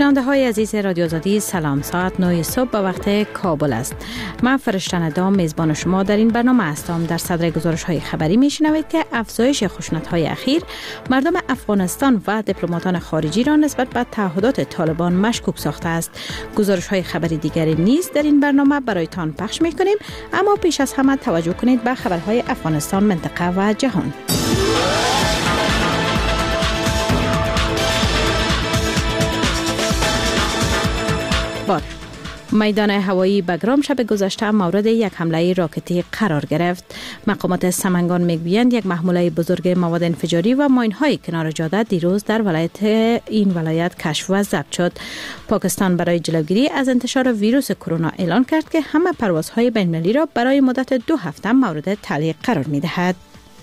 شنونده های عزیز رادیو آزادی سلام، ساعت 9 صبح به وقت کابل است. من فرشته ندام میزبان شما در این برنامه هستم. در صدر گزارش های خبری میشنوید که افزایش خشونت های اخیر مردم افغانستان و دیپلماتان خارجی را نسبت به تعهدات طالبان مشکوک ساخته است. گزارش های خبری دیگری نیز در این برنامه برایتان پخش میکنیم، اما پیش از همه توجه کنید به خبرهای افغانستان، منطقه و جهان. میدان هوایی بگرام شب گذشته مورد یک حمله راکتی قرار گرفت. مقامات سمنگان میگویند یک محموله بزرگ مواد انفجاری و ماین‌های کنار جاده دیروز در این ولایت کشف و ضبط شد. پاکستان برای جلوگیری از انتشار ویروس کرونا اعلان کرد که همه پروازهای بین‌المللی را برای مدت 2 هفته مورد تعلیق قرار می‌دهد.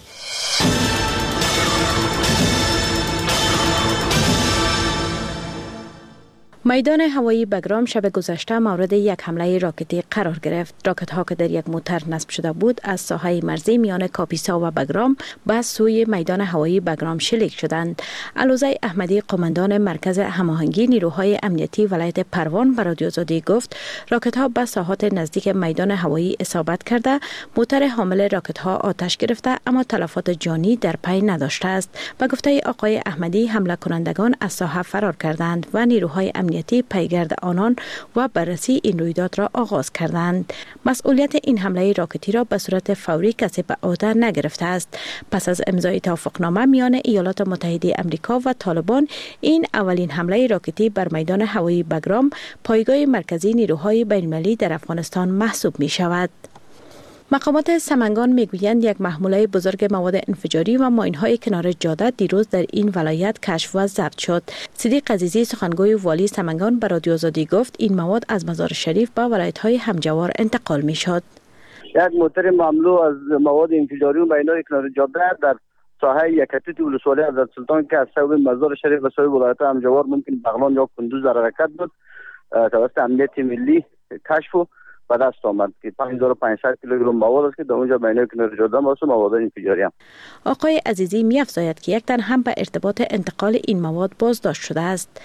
میدان هوایی بگرام شب گذشته مورد یک حمله راکتی قرار گرفت. راکت ها که در یک موتر نصب شده بود از ساحه مرزی میان کاپیسا و بگرام به سوی میدان هوایی بگرام شلیک شدند. علوزی احمدی، قماندان مرکز هماهنگی نیروهای امنیتی ولایت پروان، به رادیو آزادی گفت راکت ها به ساحات نزدیک میدان هوایی اصابت کرده، موتر حامل راکت ها آتش گرفته اما تلفات جانی در پی نداشته است. به گفته آقای احمدی حمله کنندگان از ساحه فرار کردند و نیروهای امنیتی پیگرد آنان و بررسی این رویداد را آغاز کردند. مسئولیت این حمله راکتی را به صورت فوری کسی به عهده نگرفته است. پس از امضای توافقنامه میان ایالات متحده آمریکا و طالبان، این اولین حمله راکتی بر میدان هوایی بگرام، پایگاه مرکزی نیروهای بین‌المللی در افغانستان محسوب می شود. مقامات سمنگان میگویند یک محموله بزرگ مواد انفجاری و ماین‌های کنار جاده دیروز در این ولایت کشف و ضبط شد. صدیق عزیزی، سخنگوی والی سمنگان، به رادیو آزادی گفت این مواد از مزار شریف به ولایت‌های همجوار انتقال می‌شد. یک موتر مملو از مواد انفجاری و ماین‌های کنار جاده در ساحه یکتیت ولسوالی حضرت سلطان که از سوی مزار شریف و سوی ولایت همجوار ممکن بغلان یا کندوز در حرکت بود، توسط امنیت ملی کشف و دست آمد که 5500 کیلوگرم مواد است که در اونجا بین کنار جاده واسه مواد انفجاری هم. آقای عزیزی می‌افزاید که یک تن هم به ارتباط انتقال این مواد بازداشت شده است.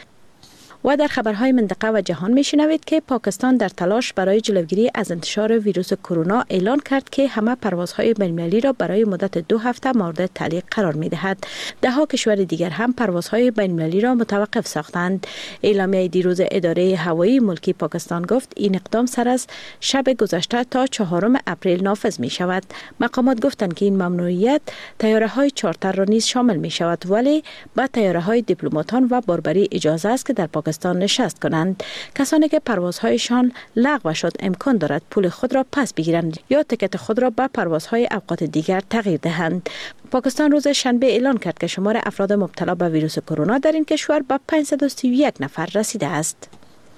و در خبرهای منطقه و جهان میشنوید که پاکستان در تلاش برای جلوگیری از انتشار ویروس کرونا اعلان کرد که همه پروازهای بین‌المللی را برای مدت 2 هفته مورد تعلیق قرار می‌دهد. 10 کشور دیگر هم پروازهای بین‌المللی را متوقف ساختند. اعلامیه دیروز اداره هوایی ملکی پاکستان گفت این اقدام سر از شب گذشته تا 4 اپریل نافذ می شود. مقامات گفتند که این ممنوعیت طیاره‌های چارتر را نیز شامل می شود، ولی با طیاره‌های دیپلماتان و باربری اجازه است که در پاکستان نشست کنند. کسانی که پروازهایشان لغو شد امکان دارد پول خود را پس بگیرند یا تکت خود را به پروازهای اوقات دیگر تغییر دهند. پاکستان روز شنبه اعلان کرد که شمار افراد مبتلا به ویروس کرونا در این کشور به 531 نفر رسیده است.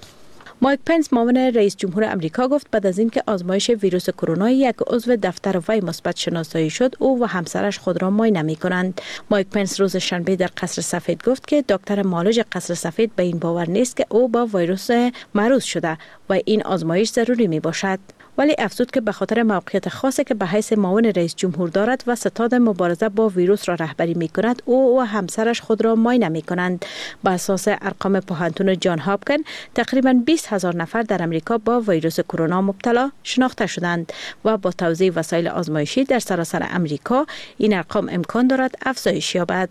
مایک پنس، معاون رئیس جمهور امریکا، گفت بعد از اینکه آزمایش ویروس کرونا یک عضو دفتر وی مثبت شناسایی شد، او و همسرش خود را معاینه می‌کنند. مایک پنس روز شنبه در قصر سفید گفت که دکتر معالج قصر سفید به این باور نیست که او با ویروس معرض شده و این آزمایش ضروری میباشد. ولی افزود که به خاطر موقعیت خاصی که به حیث معاون رئیس جمهور دارد و ستاد مبارزه با ویروس را رهبری می‌کند، او و همسرش خود را معاینه می‌کنند. بر اساس ارقام پوهنتون جان هاپکن، تقریباً 20,000 نفر در امریکا با ویروس کرونا مبتلا شناخته شدند و با توزیع وسایل آزمایشی در سراسر امریکا این ارقام امکان دارد افزایش یابد.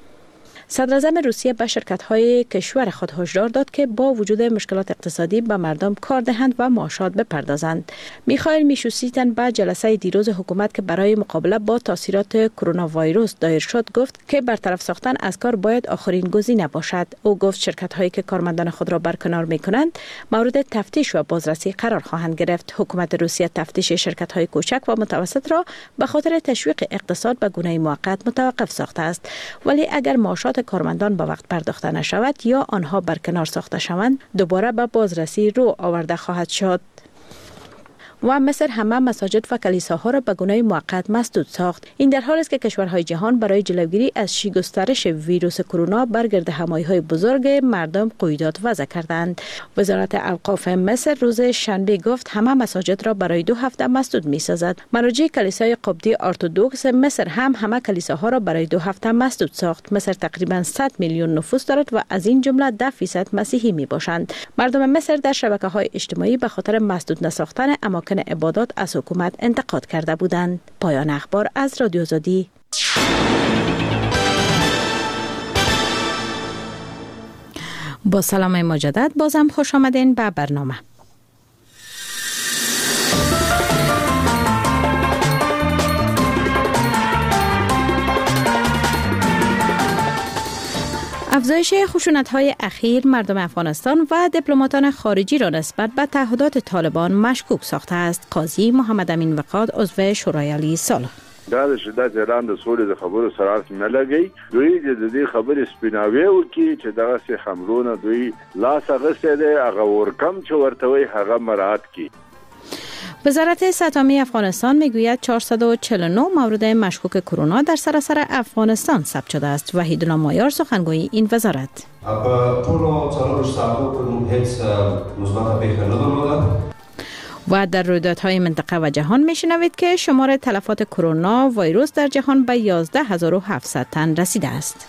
صدراعظم روسیه به شرکت‌های کشور خود هشدار داد که با وجود مشکلات اقتصادی به مردم کار دهند و معاشات بپردازند. میخائیل میشوستین به جلسه دیروز حکومت که برای مقابله با تاثیرات کرونا ویروس دایر شد گفت که برطرف ساختن از کار باید آخرین گزینه باشد. او گفت شرکت‌هایی که کارمندان خود را برکنار می‌کنند مورد تفتیش و بازرسی قرار خواهند گرفت. حکومت روسیه تفتیش شرکت‌های کوچک و متوسط را به خاطر تشویق اقتصاد به گونه موقت متوقف ساخته است، ولی اگر معاشات کارمندان به وقت پرداخته نشود یا آنها برکنار ساخته شوند، دوباره به بازرسی رو آورده خواهد شد. و مصر همه مساجد و کلیساها را به گونه موقت مسدود ساخت. این در حالی است که کشورهای جهان برای جلوگیری از گسترش ویروس کرونا بر گردهمایی‌های بزرگ مردم قیودات وضع کردند. وزارت اوقاف مصر روز شنبه گفت همه مساجد را برای 2 هفته مسدود می‌سازد. مراجع کلیسای قبطی ارتدوکس مصر هم همه کلیساها را برای 2 هفته مسدود ساخت. مصر تقریباً 100 میلیون نفوس دارد و از این جمله 10% مسیحی میباشند. مردم مصر در شبکه‌های اجتماعی به خاطر مسدود نساختن اماکن عبادات از حکومت انتقاد کرده بودند. پایان اخبار از رادیو آزادی. با سلام مجدد بازم خوش آمدین به برنامه. افزایش خشونت‌های اخیر مردم افغانستان و دیپلماتان خارجی را نسبت به تعهدات طالبان مشکوک ساخته است. قاضی محمد امین وقاد عضو شورای عالی صلح دا د شدت ایران د سولې د خبرو سره نه لګي دوی د دې خبرې سپیناوي وکي چې دغه سي حملونه دوی لاس غسه ده هغه ورکم چې ورته وي هغه مراعات کی. وزارت سطحی افغانستان میگوید 449 مورد مشکوک کرونا در سراسر افغانستان ثبت شده است. وحیدالله مایار سخنگوی این وزارت. و در رویدادهای منطقه و جهان میشنوید که شمار تلفات کرونا ویروس در جهان به 11700 تن رسیده است.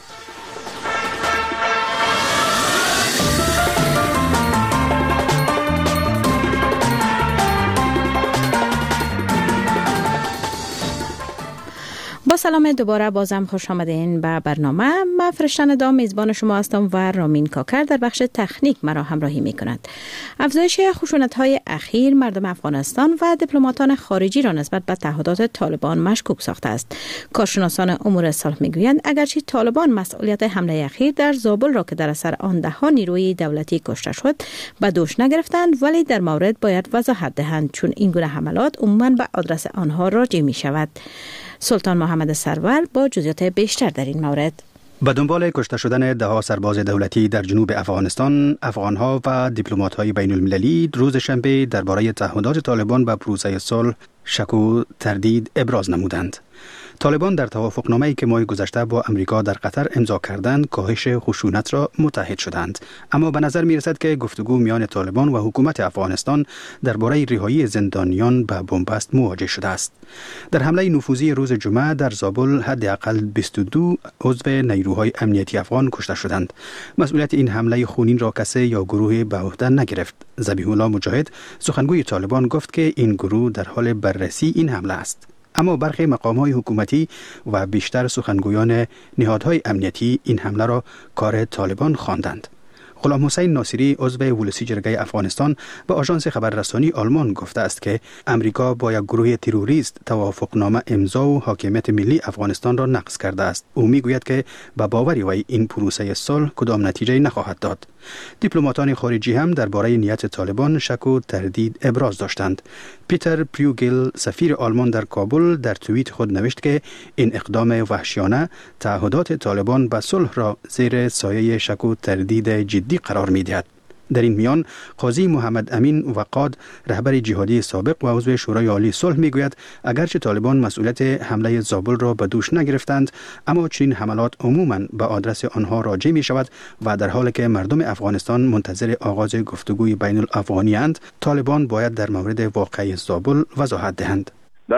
با سلام دوباره بازم خوش آمدین به برنامه. من فرشتن دا میزبان شما هستم و رامین کاکر در بخش تکنیک مرا همراهی می کند. افزایش خشونت‌های اخیر مردم افغانستان و دیپلماتان خارجی را نسبت به تعهدات طالبان مشکوک ساخته است. کارشناسان امور صلح میگویند اگرچه طالبان مسئولیت حمله اخیر در زابل را که در اثر آن ده‌ها نیروی دولتی کشته شد به دوش نگرفتند، ولی در مورد باید وضاحت دهند چون این گونه حملات عموماً به آدرس آنها راجع می شود. سلطان محمد سرور با جزئیات بیشتر در این مورد. به دنبال کشته شدن ده‌ها سرباز دولتی در جنوب افغانستان، افغان‌ها و دیپلمات‌های بین‌المللی روز شنبه درباره تعهدات طالبان به پروسه صلح شک و تردید ابراز نمودند. طالبان در توافقنامه‌ای که ماه گذشته با امریکا در قطر امضا کردند کاهش خشونت را متحد شدند، اما به نظر می‌رسد که گفتگو میان طالبان و حکومت افغانستان درباره رهایی زندانیان به بنبست مواجه شده است. در حمله نفوذی روز جمعه در زابل حداقل 22 عضو نیروهای امنیتی افغان کشته شدند. مسئولیت این حمله خونین را کسی یا گروه به عهده نگرفت. ذبیح الله مجاهد سخنگوی طالبان گفت که این گروه در حال بررسی این حمله است. اما برخی مقام‌های حکومتی و بیشتر سخنگویان نهادهای امنیتی این حمله را کار طالبان خواندند. غلام حسین ناصری عضو ولسی جرگه افغانستان به آژانس خبررسانی آلمان گفته است که امریکا با یک گروه تروریست توافقنامه امضا و حاکمیت ملی افغانستان را نقض کرده است. او میگوید که به باور وی این پروسه صلح کدام نتیجه نخواهد داد. دیپلماتان خارجی هم درباره نیت طالبان شک و تردید ابراز داشتند. پیتر پریوگل سفیر آلمان در کابل در توییت خود نوشت که این اقدام وحشیانه تعهدات طالبان به صلح را زیر سایه شک و تردید جدی قرار می‌دهد. در این میان قاضی محمد امین وقاد رهبر جهادی سابق و عضو شورای عالی صلح میگوید اگرچه طالبان مسئولیت حمله زابل را به دوش نگرفتند، اما چنین حملات عموماً به آدرس آنها راجع می شود و در حالی که مردم افغانستان منتظر آغاز گفتگوی بین الافغانی اند، طالبان باید در مورد واقعه زابل وضاحت دهند.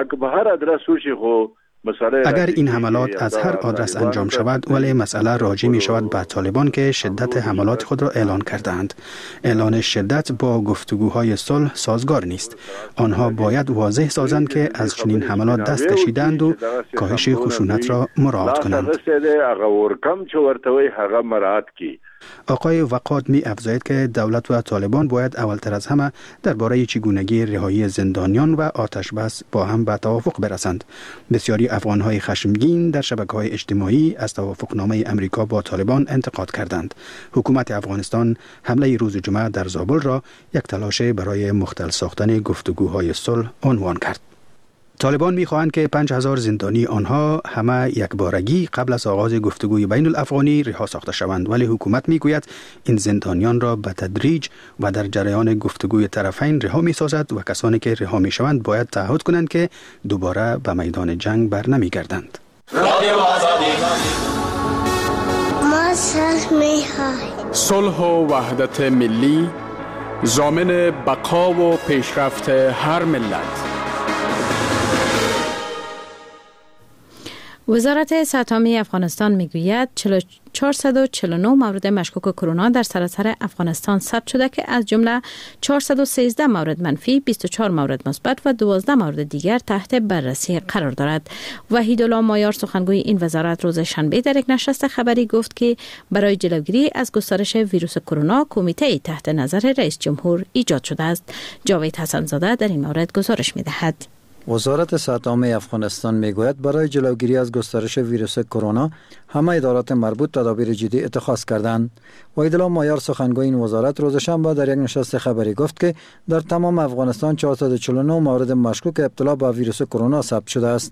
اگر این حملات از هر آدرس انجام شود، ولی مسئله راجع می شود به طالبان که شدت حملات خود را اعلان کردند. اعلان شدت با گفتگوهای صلح سازگار نیست. آنها باید واضح سازند که از چنین حملات دست کشیدند و کاهش خشونت را مراعات کنند. آقای وقاد می افزاید که دولت و طالبان باید اولتر از همه درباره چگونگی رهایی زندانیان و آتش بس با هم به توافق برسند. بسیاری افغان‌های خشمگین در شبکه‌های اجتماعی از توافقنامه امریکا با طالبان انتقاد کردند. حکومت افغانستان حمله روز جمعه در زابل را یک تلاش برای مختل ساختن گفتگوهای صلح عنوان کرد. طالبان می‌خواهند که 5000 زندانی آنها همه یک بارگی قبل از آغاز گفتگوی بین الافغانی رها ساخته شوند، ولی حکومت میگوید این زندانیان را به تدریج و در جریان گفتگوی طرفین رها می‌سازد و کسانی که رها می‌شوند باید تعهد کنند که دوباره به میدان جنگ برنمیگردند. صلح و وحدت ملی ضامن بقا و پیشرفت هر ملت. وزارت صحت عامه افغانستان میگوید 449 مورد مشکوک کرونا در سراسر افغانستان ثبت شده که از جمله 413 مورد منفی، 24 مورد مثبت و 12 مورد دیگر تحت بررسی قرار دارد. وحیدالله مایار سخنگوی این وزارت روز شنبه در یک نشست خبری گفت که برای جلوگیری از گسترش ویروس کرونا کمیته تحت نظر رئیس جمهور ایجاد شده است. جاوید حسن زاده در این مورد گزارش می‌دهد. وزارت صحت عامه افغانستان میگوید برای جلوگیری از گسترش ویروس کرونا همه ادارات مربوط تدابیر جدی اتخاذ کردند. وحیدالله مایار سخنگوی این وزارت روز شنبه در یک نشست خبری گفت که در تمام افغانستان 449 مورد مشکوک ابتلا به ویروس کرونا ثبت شده است.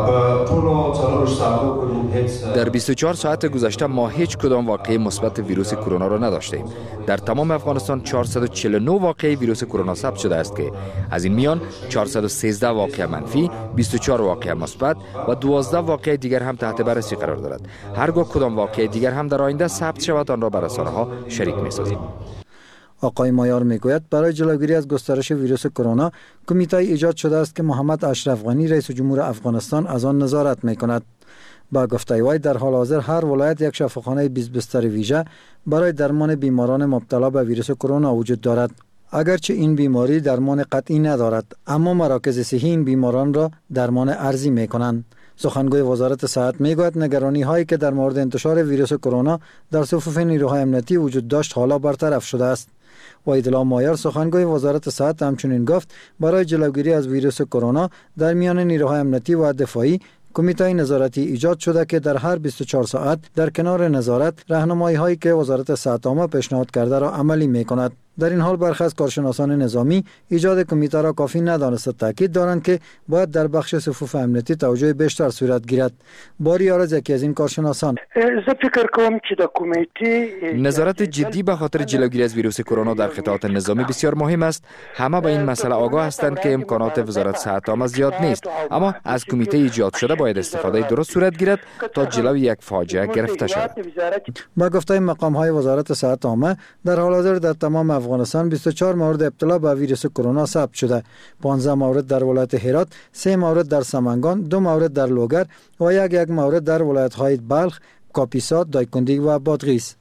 در 24 ساعت گذشته ما هیچ کدام واقعه مثبت ویروس کرونا را نداشتیم. در تمام افغانستان 449 واقعه ویروس کرونا ثبت شده است که از این میان 413 واقعه منفی، 24 واقعه مثبت و 12 واقعه دیگر هم تحت بررسی قرار دارد. هرگاه کدام واقعه دیگر هم در آینده ثبت شود آن را بر رسانه‌ها شریک می‌سازیم. آقای مایار میگوید برای جلوگیری از گسترش ویروس کرونا کمیته ایجاد شده است که محمد اشرف غنی رئیس جمهور افغانستان از آن نظارت می‌کند. با گفته وی در حال حاضر هر ولایت یک شفاخانه 20 بستر ویژه برای درمان بیماران مبتلا به ویروس کرونا وجود دارد. اگرچه این بیماری درمان قطعی ندارد، اما مراکز صحی این بیماران را درمان ارزی می‌کنند. سخنگوی وزارت صحت میگوید نگرانی هایی که در مورد انتشار ویروس کرونا در صفوف نیروهای امنیتی وجود داشت حالا برطرف شده است. وحیدالله مایار سخنگوی وزارت صحت همچنین گفت برای جلوگیری از ویروس کرونا در میان نیروهای امنیتی و دفاعی کمیته نظارتی ایجاد شده که در هر 24 ساعت در کنار نظارت راهنمایی هایی که وزارت صحت عامه پیشنهاد کرده را عملی میکند. در این حال برخی از کارشناسان نظامی ایجاد کمیته را کافی ندانسته تاکید دارند که باید در بخش صفوف امنیتی توجه بیشتر صورت گیرد. باری آرز یکی از این کارشناسان: فکر کنم که در کمیته نظارت جدی به خاطر جلوگیری از ویروس کرونا در قطعات نظامی بسیار مهم است. همه به این مسئله آگاه هستند که امکانات وزارت صحت عامه زیاد نیست، اما از کمیته ایجاد شده باید استفاده درست صورت گیرد تا جلوی یک فاجعه گرفته شود. با گفته مقام های وزارت صحت عامه در حال حاضر در تمام افغانستان 24 مورد ابتلا به ویروس کرونا ثبت شده. 15 مورد در ولایت هرات، 3 مورد در سمنگان، 2 مورد در لوگر و یک مورد در ولایت‌های بلخ، کاپیسا، دایکنډي و بادغیس.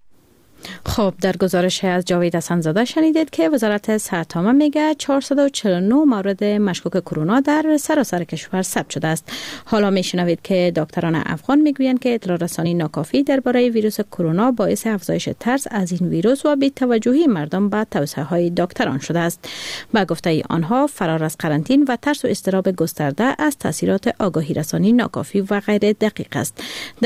خب در گزارش از جاوید حسن زاده شنیدید که وزارت صحت عامه میگه 449 مورد مشکوک کرونا در سراسر کشور ثبت شده است. حالا میشنوید که دکتران افغان میگویند که اطلاع رسانی ناکافی درباره ویروس کرونا باعث افزایش ترس از این ویروس و بی‌توجهی مردم به توصیه‌های دکتران شده است. با گفته آنها فرار از قرنطینه و ترس و اضطراب گسترده از تاثیرات آگاهی رسانی ناکافی و غیر دقیق است.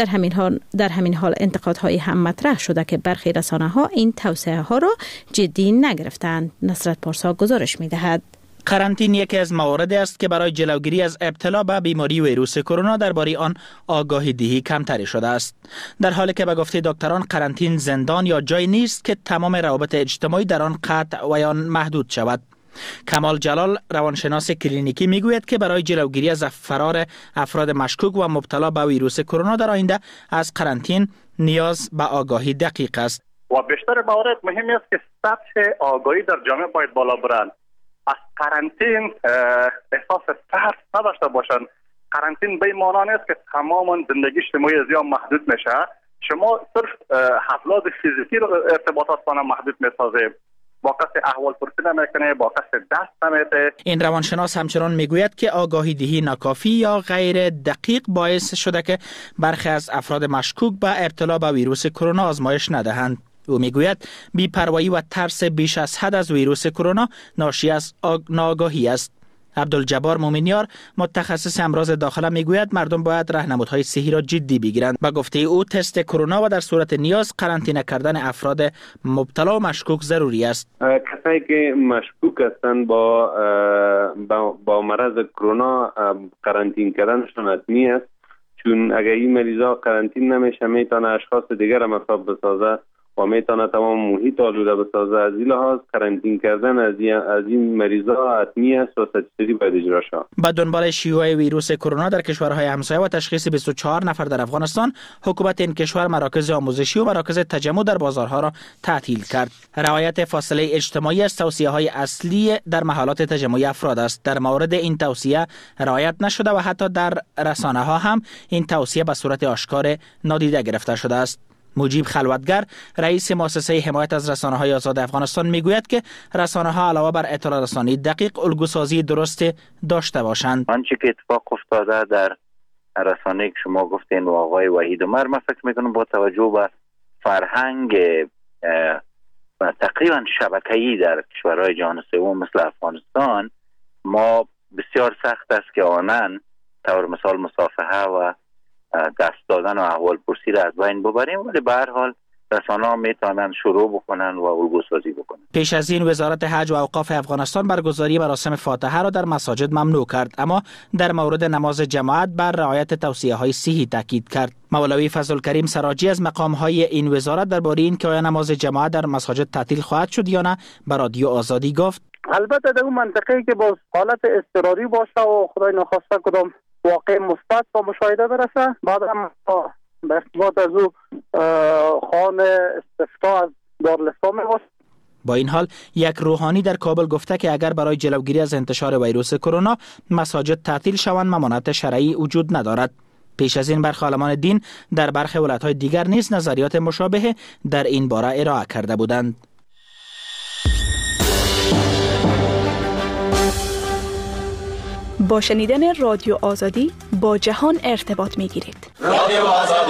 در همین حال انتقادهای هم مطرح شده که برخی رسانه‌ها این توصیه ها را جدی نگرفتند. نصرت پارسا گزارش می‌دهد. قرنطینه یکی از مواردی است که برای جلوگیری از ابتلا به بیماری ویروس کرونا درباره آن آگاهی دهی کمتری شده است. در حالی که به گفته دکتران قرنطینه زندان یا جای نیست که تمام روابط اجتماعی در آن قطع و یا محدود شود. کمال جلال روانشناس کلینیکی میگوید که برای جلوگیری از فرار افراد مشکوک و مبتلا به ویروس کرونا در آینده از قرنطینه نیاز به آگاهی دقیق است. و بیشتر موارد مهم است که سطح آگاهی در جامعه باید بالا برند. از قرنطینه احساس ترس نداشته باشند. قرنطینه به معنی است که تمام زندگی اجتماعی از آن محدود میشه. شما صرف حفلات فیزیکی رو ارتباطات با محدود میسازید. با کسی احوال پرسی نمیکنه، با کسی دست نمیده. این روانشناس همچنان میگوید که آگاهی دهی ناکافی یا غیر دقیق باعث شده که برخی از افراد مشکوک به ابتلا به ویروس کرونا آزمایش ندهند. او میگوید بی‌پروایی و ترس بیش از حد از ویروس کرونا ناشی از ناآگاهی است. عبدالجبار مومنیار متخصص امراض داخله میگوید مردم باید راهنمودهای صحی را جدی بگیرند. به گفته او تست کرونا و در صورت نیاز قرنطینه کردن افراد مبتلا و مشکوک ضروری است. کسایی که مشکوک هستند با مرض کرونا قرنطینه کردنشون حتمی است، چون اگر این مریضا قرنطینه نمیشه میتونه اشخاص دیگر را مصاب بسازه و میتونه تمام محیط آلوده بسازه. از این لحاظ قرنطینه کردن از این مریضا حتمی است و سرچشمه‌ای باید اجرا شود. با دنبال شیوع ویروس کرونا در کشورهای همسایه و تشخیص 24 نفر در افغانستان، حکومت این کشور مراکز آموزشی و مراکز تجمع در بازارها را تعطیل کرد. رعایت فاصله اجتماعی از توصیه‌های اصلی در محلات تجمعی افراد است. در مورد این توصیه رعایت نشده و حتی در رسانه‌ها هم این توصیه به صورت آشکار نادیده گرفته شده است. مجیب خلوتگر رئیس مؤسسه حمایت از رسانه‌های آزاد افغانستان میگوید که رسانه‌ها علاوه بر اطلاع رسانی دقیق الگوسازی درست داشته باشند. آنچه که اتفاق افتاده در رسانه‌ای که شما گفتین و آقای وحید عمر، من فکر میکنم با توجه به فرهنگ تقریبا شبکه‌ای در کشورهای جهان سوم مثل افغانستان، ما بسیار سخت است که آنن طور مثال مصافحه و دست دادن و احوال پرسی را از بین ببریم، ولی به هر حال رسانه‌ها میتونن شروع بکنن و الگوسازی بکنن. پیش از این وزارت حج و اوقاف افغانستان برگزاری مراسم فاتحه را در مساجد ممنوع کرد، اما در مورد نماز جماعت بر رعایت توصیه‌های صحی تاکید کرد. مولوی فضل‌الکریم سراجی از مقام‌های این وزارت درباره اینکه آیا نماز جماعت در مساجد تعطیل خواهد شد یا نه به رادیو آزادی گفت: البته در اون منطقه‌ای که با حالت اضطراری باشه و خدای نخواسته کدام واقع مثبت با مشاهده برسه، بعد هم به ارتباط از او خوان استفتاء از دارالاسلام میباشه. با این حال یک روحانی در کابل گفته که اگر برای جلوگیری از انتشار ویروس کرونا مساجد تعطیل شوند ممانعت شرعی وجود ندارد. پیش از این برخی عالمان دین در برخی ولایت‌های دیگر نیز نظریات مشابه در این باره ارائه کرده بودند. با شنیدن رادیو آزادی با جهان ارتباط می‌گیرید. رادیو آزادی.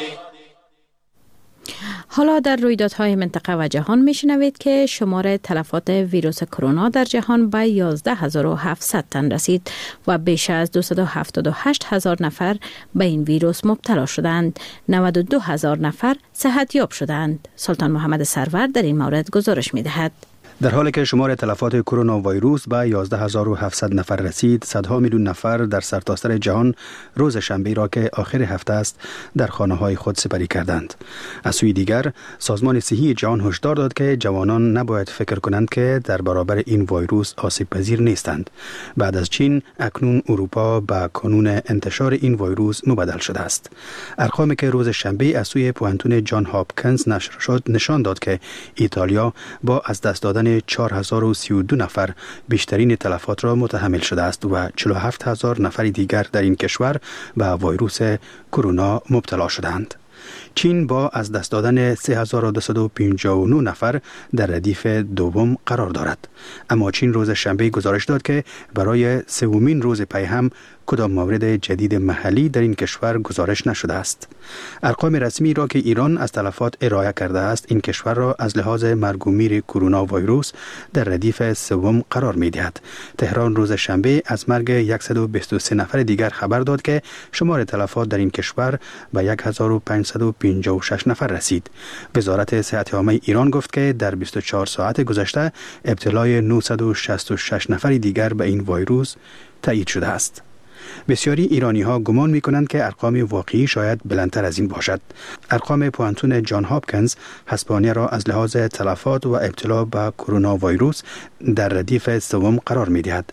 حالا در رویدادهای منطقه و جهان میشنوید که شمار تلفات ویروس کرونا در جهان به 11700 تن رسید و بیش از 278,000 نفر به این ویروس مبتلا شدند. 92,000 نفر صحتیاب شدند. سلطان محمد سرور در این مورد گزارش می‌دهد. در حالی که شمار تلفات کرونا ویروس به 11700 نفر رسید، صدها میلیون نفر در سرتاسر جهان روز شنبه را که آخر هفته است در خانه‌های خود سپری کردند. از سوی دیگر سازمان صحی جهان هشدار داد که جوانان نباید فکر کنند که در برابر این ویروس آسیب پذیر نیستند. بعد از چین اکنون اروپا به کانون انتشار این ویروس مبدل شده است. ارقامی که روز شنبه از سوی پوهنتون جان هاپکینز نشر شد نشان داد که ایتالیا با از دست دادن 4032 نفر بیشترین تلفات را متحمل شده است و 47000 نفر دیگر در این کشور به ویروس کرونا مبتلا شدند. چین با از دست دادن 3259 نفر در ردیف دوم قرار دارد. اما چین روز شنبه گزارش داد که برای سومین روز پی هم کدام مورد جدید محلی در این کشور گزارش نشده است. ارقام رسمی را که ایران از تلفات ارائه کرده است، این کشور را از لحاظ مرگ و میر کرونا ویروس در ردیف سوم قرار می دهد. تهران روز شنبه از مرگ 123 نفر دیگر خبر داد که شمار تلفات در این کشور به 1556 نفر رسید. وزارت صحت عامه ایران گفت که در 24 ساعت گذشته ابتلای 966 نفر دیگر به این ویروس تایید شده است. بسیاری ایرانی ها گمان می کنند که ارقام واقعی شاید بلندتر از این باشد. ارقام پوهنتون جان هاپکینز اسپانیا را از لحاظ تلفات و ابتلا به کرونا ویروس در ردیف سوم قرار می دهد.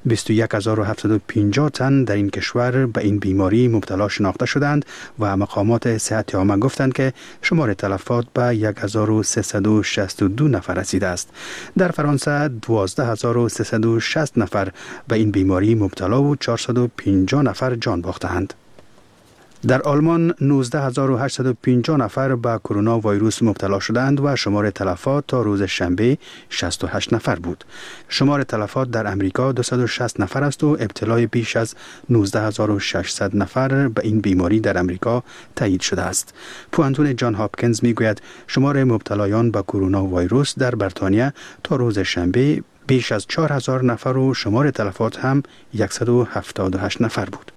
21750 تن در این کشور به این بیماری مبتلا شناخته شدند و مقامات صحت عامه گفتند که شمار تلفات به 1362 نفر رسیده است. در فرانسه 12360 نفر به این بیماری مبتلا و 450 نفر جان باختند. در آلمان 19850 نفر به کرونا ویروس مبتلا شدند و شمار تلفات تا روز شنبه 68 نفر بود. شمار تلفات در امریکا 260 نفر است و ابتلای بیش از 19600 نفر به این بیماری در امریکا تایید شده است. پوهنتون جان هاپکینز میگوید شمار مبتلایان به کرونا ویروس در بریتانیا تا روز شنبه بیش از 4000 نفر و شمار تلفات هم 178 نفر بود.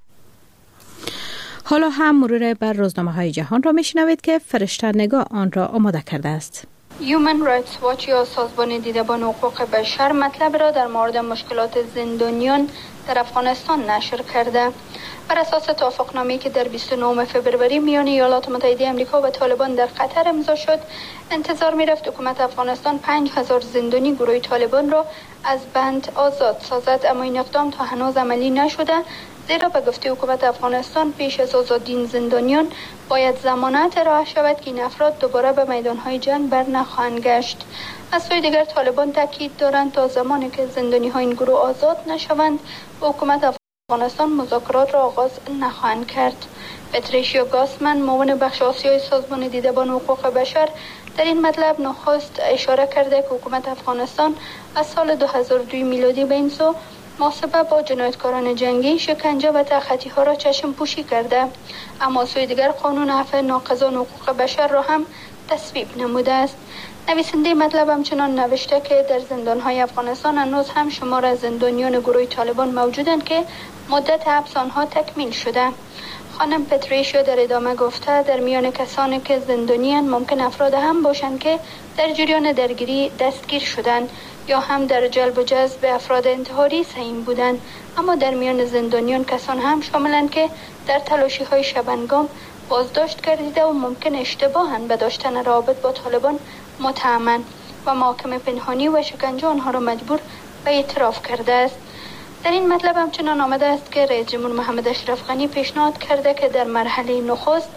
حالا هم مرور بر روزنامه‌های جهان را میشنوید که فرشته نگاه آن را آماده کرده است. Human Rights Watch یا سازمان دیدبان حقوق بشر مطلب را در مورد مشکلات زندانیان در افغانستان نشر کرده. بر اساس توافقنامه‌ای که در 29 فبروری میان ایالات متحده آمریکا و طالبان در قطر امضا شد، انتظار می‌رفت حکومت افغانستان 5000 زندانی گروه طالبان را از بند آزاد سازد، اما این اقدام تا هنوز عملی نشده، زیرا به گفته حکومت افغانستان پیش از آزادی این زندانیان باید ضمانت ارائه شود که این افراد دوباره به میدان‌های جنگ بر نخواهند گشت. از سوی دیگر طالبان تاکید دارند تا زمانی که زندانی‌های این گروه آزاد نشوند، حکومت افغانستان مذاکرات را آغاز نخواهند کرد. پتریشیا گاسمن، معاون بخش آسیای سازمان دیدبان حقوق بشر، در این مطلب نخست اشاره کرده که حکومت افغانستان از سال 2002 میلادی به این سو محاسبه با جنایتکاران جنگی، شکنجه و تخطی ها را چشم پوشی کرده، اما سوی دیگر قانون عفو ناقضان حقوق بشر را هم تصویب نموده است. نویسنده مطلب همچنان نوشته که در زندان‌های افغانستان هنوز هم شمار از زندانیان گروه طالبان موجودند که مدت حبس آنها تکمیل شده. خانم پتریشیا در ادامه گفته در میان کسانی که زندانیان ممکن افراد هم باشند که در جریان درگیری دستگیر شدند یا هم در جلب و جذب افراد انتحاری سهیم بودند، اما در میان زندانیان کسان هم شاملند که در تلاشی‌های شبنگام بازداشت گردیده و ممکن اشتباهاً به داشتن روابط با طالبان متهمند و محاکمه پنهانی و شکنجه آنها را مجبور به اعتراف کرده است. در این مطلب همچنان آمده است که رئیس جمهور محمد اشرف غنی پیشنهاد کرده که در مرحله نخست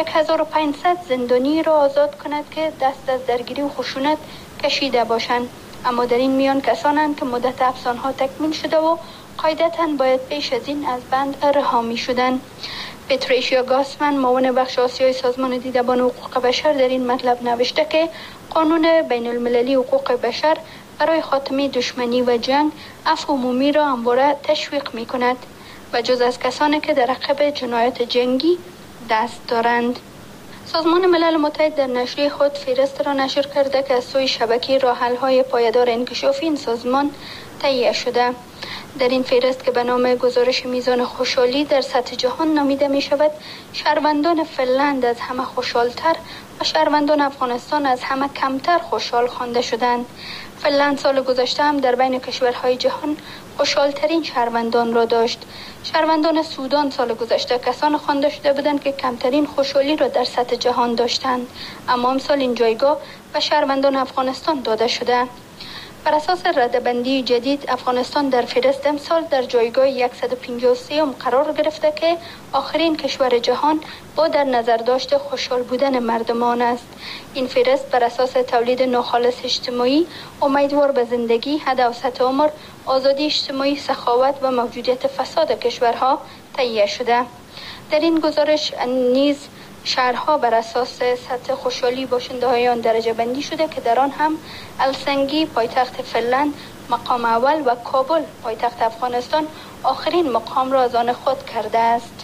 1500 زندانی را آزاد کند که دست از درگیری و خشونت کشیده باشند، اما در این میان کسانند که مدت حبس آنها تکمیل شده و قاعدتاً باید پیش از این از بند رها می‌شدند. پتریشیا گاسمن، معاون بخش آسیای سازمان دیدبان حقوق بشر، در این مطلب نوشته که قانون بین المللی حقوق بشر برای خاتمه دشمنی و جنگ عفو عمومی را همواره تشویق می کند و جز از کسانی که در عقب جنایت جنگی دست دارند. سازمان ملل متحد در نشریه خود فهرست را نشر کرده که از سوی شبکه راه‌حل‌های پایدار انکشافی این سازمان تهیه شده. در این فهرست که به نام گزارش میزان خوشحالی در سطح جهان نامیده می شود، شهروندان فنلند از همه خوشحالتر و شهروندان افغانستان از همه کمتر خوشحال خوانده شدند. فنلند سال گذشته هم در بین کشورهای جهان خوشحالترین شهروندان را داشت. شهروندان سودان سال گذشته کسان خوانده شده بودند که کمترین خوشحالی را در سطح جهان داشتند، اما امسال این جایگاه به شهروندان افغانستان داده شده. بر اساس رده‌بندی جدید، افغانستان در فهرست امسال در جایگاه 153 قرار گرفته که آخرین کشور جهان با در نظر داشت خوشحال بودن مردمان است. این فهرست بر اساس تولید ناخالص اجتماعی، امیدوار به زندگی، حد اوسط عمر، آزادی اجتماعی، سخاوت و موجودیت فساد کشورها تهیه شده. در این گزارش نیز شهرها بر اساس سطح خوشحالی باشنده های آن درجه بندی شده که در آن هم هلسینکی پایتخت فنلند مقام اول و کابل پایتخت افغانستان آخرین مقام را از آن خود کرده است.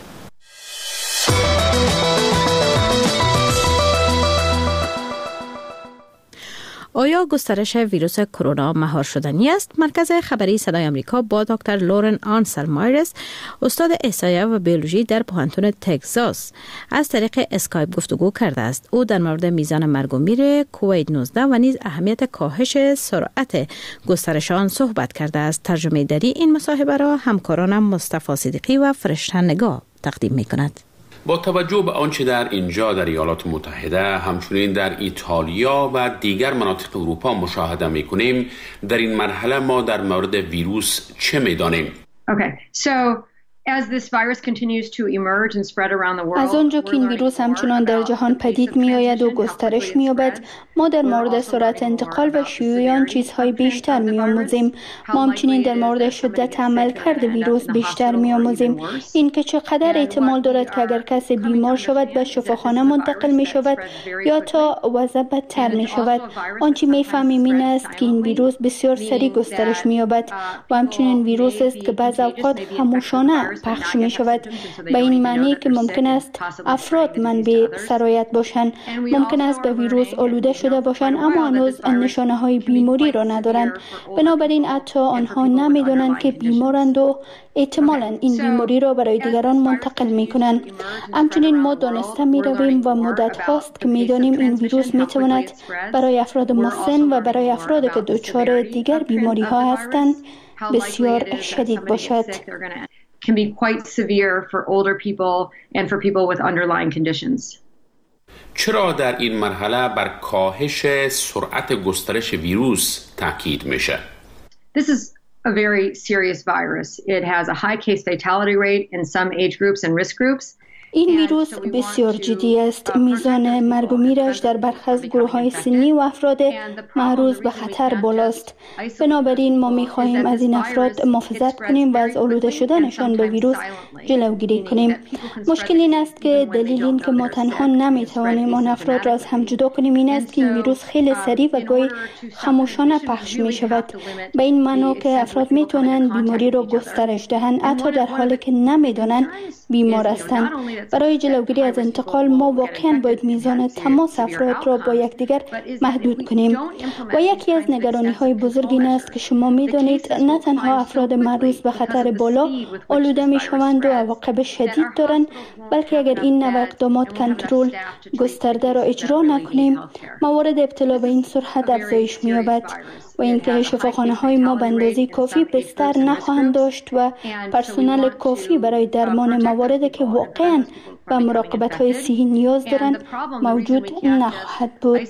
آیا گسترش ویروس کرونا مهار شدنی است؟ مرکز خبری صدای آمریکا با دکتر لورن آنسل مایرس، استاد احصایه و بیولوژی در پوهنتون تگزاس، از طریق اسکایپ گفتگو کرده است. او در مورد میزان مرگ و میر کووید 19 و نیز اهمیت کاهش سرعت گسترش آن صحبت کرده است. ترجمه دری این مصاحبه را همکارانم مصطفی صدیقی و فرشته نگاه تقدیم می کند. با توجه به آنچه در اینجا در ایالات متحده، همچنین در ایتالیا و دیگر مناطق اروپا مشاهده می‌کنیم، در این مرحله ما در مورد ویروس چه می‌دانیم؟ از آنجا که این ویروس همچنان در جهان پدید می آید و گسترش می یابد، ما در مورد سرعت انتقال و شیوع آن چیزهای بیشتر می آموزیم. ما همچنین در مورد شدت عملکرد ویروس بیشتر می آموزیم. این که چقدر احتمال دارد که اگر کسی بیمار شود به شفاخانه منتقل می شود یا تا وضع بدتر می شود. آنچه می فهمیم این است که این ویروس بسیار سریع گسترش می یابد و همچنین ویروس است که بعض اوقات خاموشانه پخش می شود، به این معنی که ممکن است افراد منبع سرایت باشند. ممکن است به ویروس آلوده شده باشند اما هنوز نشانه های بیماری را ندارند. بنابراین حتی آنها نمیدانند که بیمارند و احتمالاً این بیماری را برای دیگران منتقل می کنند. همچنین ما دانسته می رویم و مدت هاست که می دانیم این ویروس می تواند برای افراد مسن و برای افرادی که دچار دیگر بیماری ها هستند بسیار شدید باشد. Can be quite severe for older people and for people with underlying conditions. چرا در این مرحله بر کاهش سرعت گسترش ویروس تاکید میشه؟ This is a very serious virus. It has a high case fatality rate in some age groups and risk groups. این ویروس بسیار جدی است. میزان مرگ و میرش در برخی از گروه‌های سنی و افراد معرض به خطر بالاست. بنابراین ما می‌خواهیم از این افراد محافظت کنیم و از آلوده شدنشان به ویروس جلوگیری کنیم. مشکل این است که دلیل این که ما تنها نمی‌توانیم آن افراد را از هم جدا کنیم این است که این ویروس خیلی سریع و گاهی خاموشانه پخش می‌شود. به این معنا که افراد می‌توانند بیماری را گسترش دهند حتی در حالی که نمی‌دانند بیمار هستند. برای جلوگیری از انتقال ما واقعاً باید میزان تماس افراد را با یکدیگر محدود کنیم و یکی از نگرانی‌های بزرگ این است که شما می‌دانید نه تنها افراد معرض به خطر بالا آلوده می‌شوند و عواقب شدید دارند بلکه اگر این نوع اقدامات کنترل گسترده را اجرا نکنیم موارد ابتلا به این سرعت افزایش می‌یابد و اینکه شفاخانه‌های ما به اندازه کافی بستر نخواهند داشت و پرسنل کافی برای درمان مواردی که واقعاً و مراقبت‌های صحی نیاز دارند موجود نخواهد بود.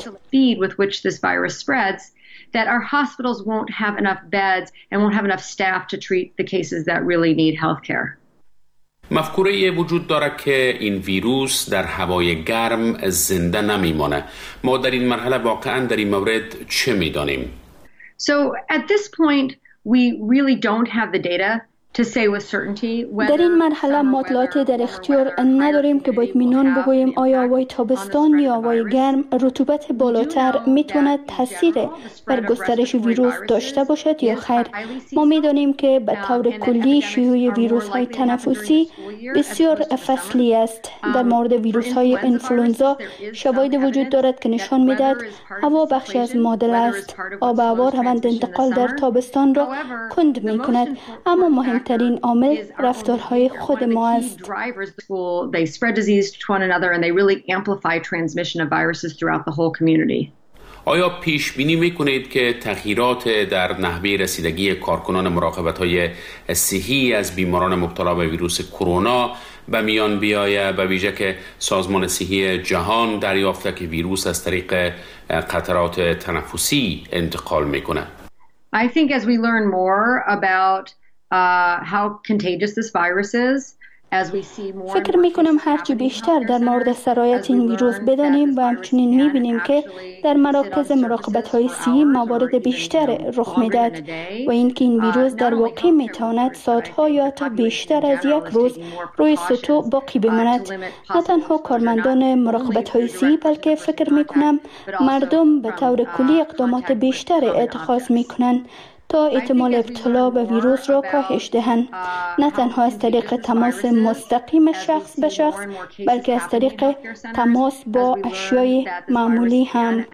That our hospitals won't have enough beds and won't have enough staff to treat the cases that really need healthcare. مفکوره وجود دارد که این ویروس در هوای گرم زنده نمیمانه. ما در این مرحله واقعاً در این مورد چه می‌دانیم؟ So at this point we really don't have the data در این مرحله مطالعاتی در اختیار نداریم که باید مینون بگوییم آیا هوای تابستان یا هوای گرم رطوبت بالاتر میتواند تاثیر بر گسترش ویروس داشته باشد یا خیر. ما میدانیم که به طور کلی شیوع ویروس های تنفسی بسیار فصلی است. در مورد ویروس های انفلوئنزا شواهد وجود دارد که نشان میدهد هوا بخشی از معادله است. آب و هوا روند انتقال در تابستان را کند میکند اما مهم ترین عامل رفتارهای خود ما است. They spread disease to one another and they really amplify transmission of viruses throughout the whole community. آیا پیش بینی میکنید که تغییرات در نحوه رسیدگی کارکنان مراقبت‌های صحی از بیماران مبتلا به ویروس کرونا به میان بیاید به ویژه که سازمان صحی جهان دریافته که ویروس از طریق قطرات تنفسی انتقال میکنه؟ I think as we learn more about how contagious this virus is, فکر می کنم هرچی بیشتر در مورد سرایت این ویروس بدانیم و همچنین می بینیم که در مراکز مراقبت های صحی موارد بیشتر رخ می دهد و اینکه این ویروس در واقع می تواند ساعتها یا حتی بیشتر از یک روز روی سطوح باقی بماند. نه تنها کارمندان مراقبت های صحی بلکه فکر می کنم مردم به طور کلی اقدامات بیشتر اتخاذ می کنند تا احتمال ابتلا به ویروس را کاهش دهند، نه تنها از طریق تماس مستقیم شخص به شخص بلکه از طریق تماس با اشیای معمولی هم.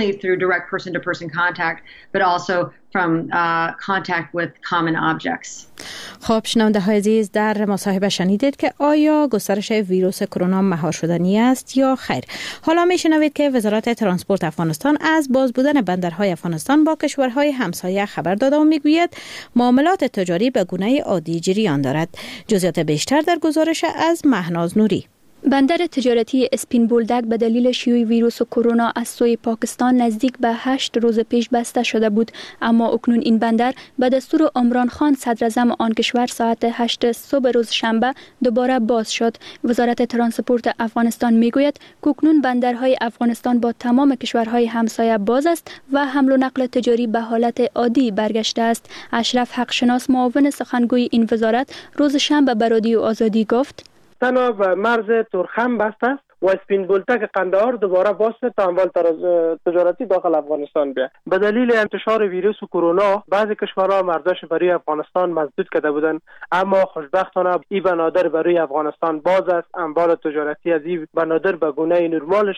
From contact with common objects. خب شنونده های عزیز در مصاحبه شنیدید که آیا گسترش ویروس کرونا مهار شدنی است یا خیر. حالا میشنوید که وزارت ترانسپورت افغانستان از باز بودن بندرهای افغانستان با کشورهای همسایه خبر داده و میگوید معاملات تجاری به گونه عادی جریان دارد. جزئیات بیشتر در گزارش از مهناز نوری. بندر تجارتی اسپین بولدک به دلیل شیوع ویروس کرونا از سوی پاکستان نزدیک به 8 روز پیش بسته شده بود، اما اکنون این بندر به دستور عمران خان صدر اعظم آن کشور ساعت 8 صبح روز شنبه دوباره باز شد. وزارت ترانسپورت افغانستان میگوید که اکنون بندرهای افغانستان با تمام کشورهای همسایه باز است و حمل و نقل تجاری به حالت عادی برگشته است. اشرف حقشناس معاون سخنگوی این وزارت روز شنبه به رادیو آزادی گفت: تنها به مرز تورخم بسته است و اسپین بولتک قندهار دوباره باز تا اموال تجارتی داخل افغانستان بیاد. به دلیل انتشار ویروس کرونا بعضی کشورها مرزش برای افغانستان مسدود کرده بودند، اما خوشبختانه این بنادر برای افغانستان باز است. اموال تجارتی از این بنادر به گونه نرمالش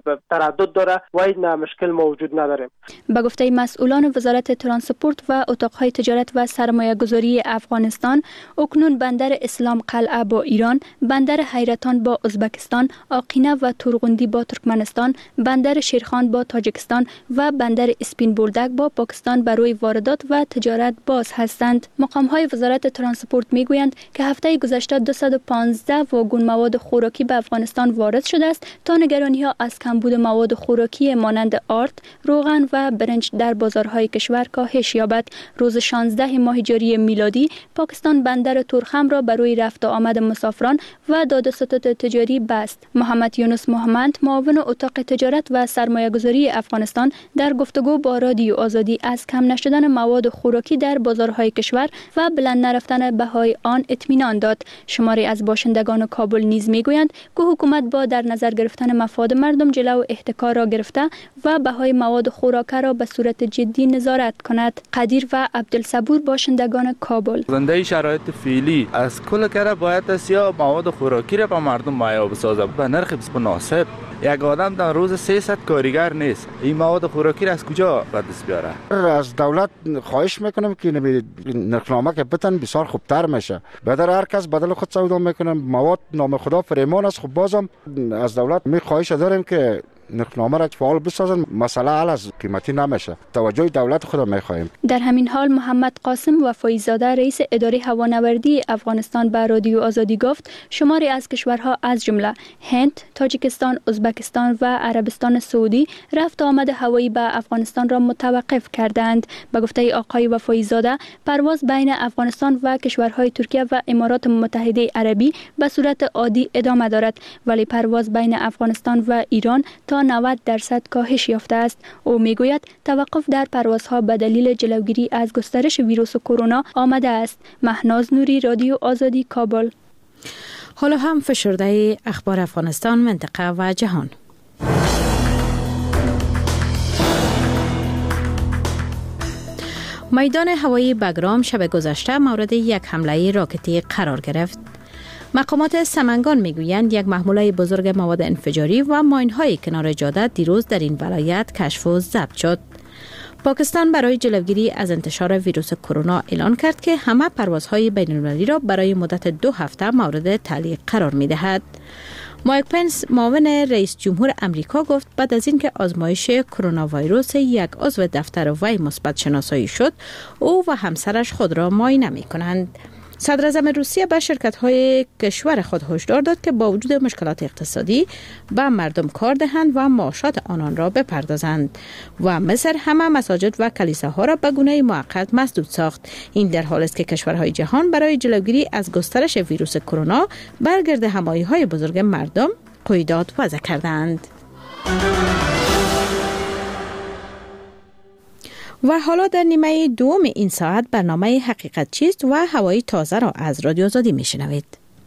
تردد داره و این مشکل موجود نداریم. به گفته مسئولان وزارت ترانسپورت و اتاقهای تجارت و سرمایه‌گذاری افغانستان، اکنون بندر اسلام قلعه با ایران، بندر حیرتان با ازبکستان، آقینه و تورغوندی با ترکمنستان، بندر شیرخان با تاجیکستان و بندر اسپین بولدک با پاکستان برای واردات و تجارت باز هستند. مقام‌های وزارت ترانسپورت میگویند که هفته گذشته 215 واگن مواد خوراکی به افغانستان وارد شده است تا نگرانی‌ها از کمبود مواد خوراکی مانند آرد، روغن و برنج در بازارهای کشور کاهش یابد. روز 16 ماه جاری میلادی پاکستان بندر تورخم را برای رفت و آمد مسافران و دادوستد تجاری بست. محمد یونس محمد، معاون اتاق تجارت و سرمایه‌گذاری افغانستان، در گفتگو با رادیو آزادی از کم نشدن مواد خوراکی در بازارهای کشور و بلند نرفتن بهای آن اطمینان داد. شماری از باشندگان کابل نیز میگویند که حکومت با در نظر گرفتن مفاد مردم جلو احتکار را گرفته و بهای مواد خوراک را به صورت جدی نظارت کند. قدیر و عبدالصبور، باشندگان کابل: زنده شرایط فعلی از کل کره باید یا مواد خوراکی را به مردم مهیا بسازه به نرخ مناسب. یک آدم در روز 300 کارگر نیست. این مواد خوراکی را از کجا به دست بیاره؟ از دولت خواهش میکنم که نرخنامه که بتن بسیار خوبتر میشه. بدر هر کس بدل خود سودا میکنه. مواد نام خدا فریمان است. خب بازم از دولت می خواهش داریم که نرخنامه را فعال بسازن. مسئله حل از قیمتی نمیشه. توجه دولت خود میخواهیم. در همین حال محمد قاسم وفایزاده، رئیس اداره هوانوردی افغانستان، به رادیو آزادی گفت شماری از کشورها از جمله هند، تاجیکستان، ازبکستان و عربستان سعودی رفت و آمد هوایی به افغانستان را متوقف کردند. به گفته آقای وفایزاده، پرواز بین افغانستان و کشورهای ترکیه و امارات متحده عربی به صورت عادی ادامه دارد، ولی پرواز بین افغانستان و ایران تا 90% کاهش یافته است. او میگوید توقف در پروازها به دلیل جلوگیری از گسترش ویروس کرونا آمده است. مهناز نوری، رادیو آزادی، کابل. حالا هم فشرده اخبار افغانستان، منطقه و جهان. میدان هوایی بگرام شب گذشته مورد یک حمله راکتی قرار گرفت. مقامات سمنگان میگویند یک محموله بزرگ مواد انفجاری و ماین‌های کنار جاده دیروز در این ولایت کشف و ضبط شد. پاکستان برای جلوگیری از انتشار ویروس کرونا اعلان کرد که همه پروازهای بین‌المللی را برای مدت 2 هفته مورد تعلیق قرار می‌دهد. مایک پنس، معاون رئیس جمهور امریکا، گفت بعد از اینکه آزمایش کرونا ویروس یک عضو دفتر وی مثبت شناسایی شد، او و همسرش خود را معاینه می‌کنند. صدر اعظم روسیه به شرکت‌های کشور خود هشدار داد که با وجود مشکلات اقتصادی به مردم کار دهند و معاشات آنان را بپردازند. و مصر همه مساجد و کلیساها را به گونه موقت مسدود ساخت. این در حالی است که کشورهای جهان برای جلوگیری از گسترش ویروس کرونا بر گردهمایی‌های بزرگ مردم قیودات وضع کردند. و حالا در نیمه دوم این ساعت برنامه حقیقت چیست و هوای تازه را از رادیو آزادی میشنوید.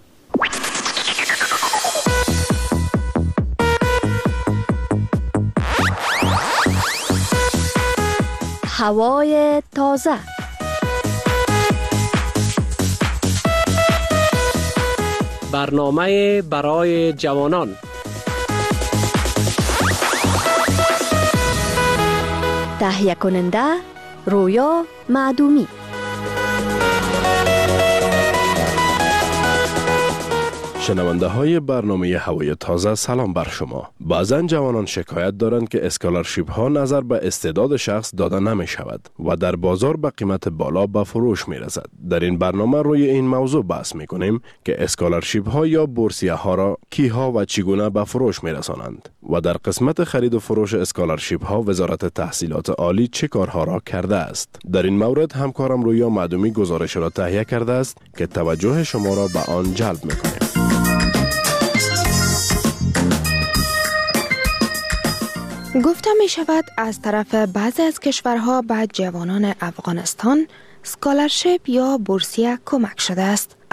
هوای تازه. برنامه برای جوانان. تهیه کننده رویا معدومی. شنونده های برنامه هوای تازه، سلام بر شما. بعضا جوانان شکایت دارند که اسکالرشیپ ها نظر به استعداد شخص داده نمی شود و در بازار به قیمت بالا به فروش می رسد. در این برنامه روی این موضوع بحث می کنیم که اسکالرشیپ ها یا بورسیه ها را کیها و چگونه به فروش می رسانند و در قسمت خرید و فروش اسکالرشیپ ها وزارت تحصیلات عالی چه کارها را کرده است. در این مورد همکارم رویا معدومی گزارش را تهیه کرده است که توجه شما را به آن جلب می کنیم. گفته می شود از طرف بعضی از کشورها به جوانان افغانستان اسکالرشیپ یا بورسیه کمک شده است.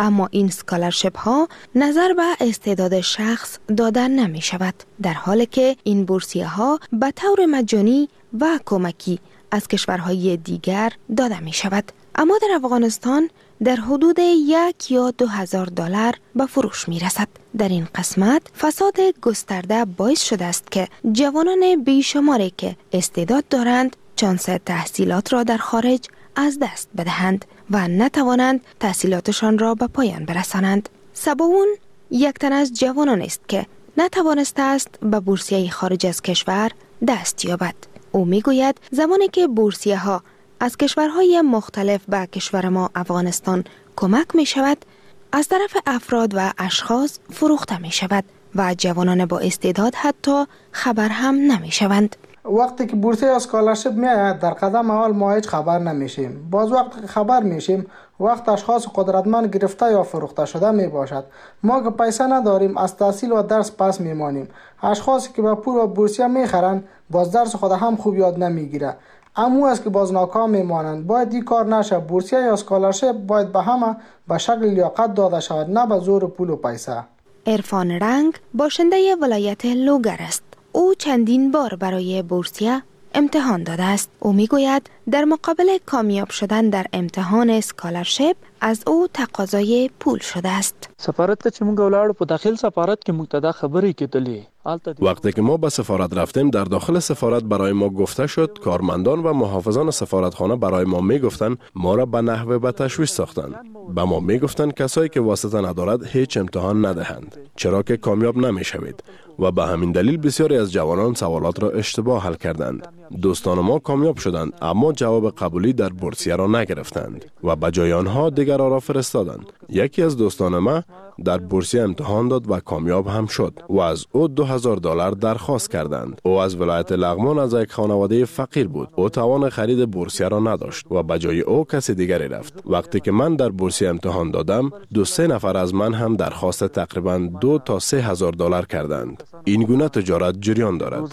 اما این اسکالرشیپ ها نظر به استعداد شخص داده نمی شود، در حالی که این بورسیه ها به طور مجانی و کمکی از کشورهای دیگر داده می شود. اما در افغانستان در حدود 1 یا 2000 دلار به فروش می رسد. در این قسمت فساد گسترده باعث شده است که جوانان بیشماری که استعداد دارند چانس تحصیلات را در خارج از دست بدهند و نتوانند تحصیلاتشان را به پایان برسانند. سباون یک تن از جوانان است که نتوانسته است به بورسیه خارج از کشور دست یابد. او میگوید زمانی که بورسیه ها از کشورهای مختلف به کشور ما افغانستان کمک می شود، از طرف افراد و اشخاص فروخته می شود و جوانان با استعداد حتی خبر هم نمی شوند. وقتی که بورسیه یا اسکالرشیپ میاد در قدم اول ما هیچ خبر نمیشیم. باز وقتی که خبر میشیم وقت اشخاص قدرتمند گرفته یا فروخته شده می باشد. ما که پیسه نداریم از تحصیل و درس پس میمانیم. اشخاصی که با پول و بورسیه میخرن باز درس خود هم خوب یاد نمیگیره. امو است که باز ناکام میمانند. باید این کار نشه. بورسیه یا اسکالرشیپ باید به همه به شکل لیاقت داده شود، نه به زور پول و پیسه. عرفان رنگ باشنده ولایت لوگر است. او چندین بار برای بورسیه امتحان داده است. او میگوید در مقابل کامیاب شدن در امتحان اسکالرشیپ از او تقاضای پول شده است. سفارت چې موږ ولاړو په داخل سفارت کې موږ ته دا خبرې کېدلې. وقتی که ما به سفارت رفتیم در داخل سفارت برای ما گفته شد کارمندان و محافظان سفارتخانه برای ما میگفتند ما را به نحوه به تشویش ساختند. به ما میگفتند کسایی که واسطه ندارد هیچ امتحان ندهند، چرا که کامیاب نمیشوید و به همین دلیل بسیاری از جوانان سوالات را اشتباه حل کردند. دوستان ما کامیاب شدند اما جواب قبولی در بورسیه را نگرفتند و به جای آنها دیگران را فرستادند. یکی از دوستان ما در بورسیه امتحان داد و کامیاب هم شد و از او 2000 دلار درخواست کردند. او از ولایت لغمان از یک خانواده فقیر بود. او توان خرید بورسیه را نداشت و به جای او کسی دیگری رفت. وقتی که من در بورسیه امتحان دادم 2-3 نفر از من هم درخواست تقریبا 2 تا 3000 دلار کردند. این گونه تجارت جریان دارد.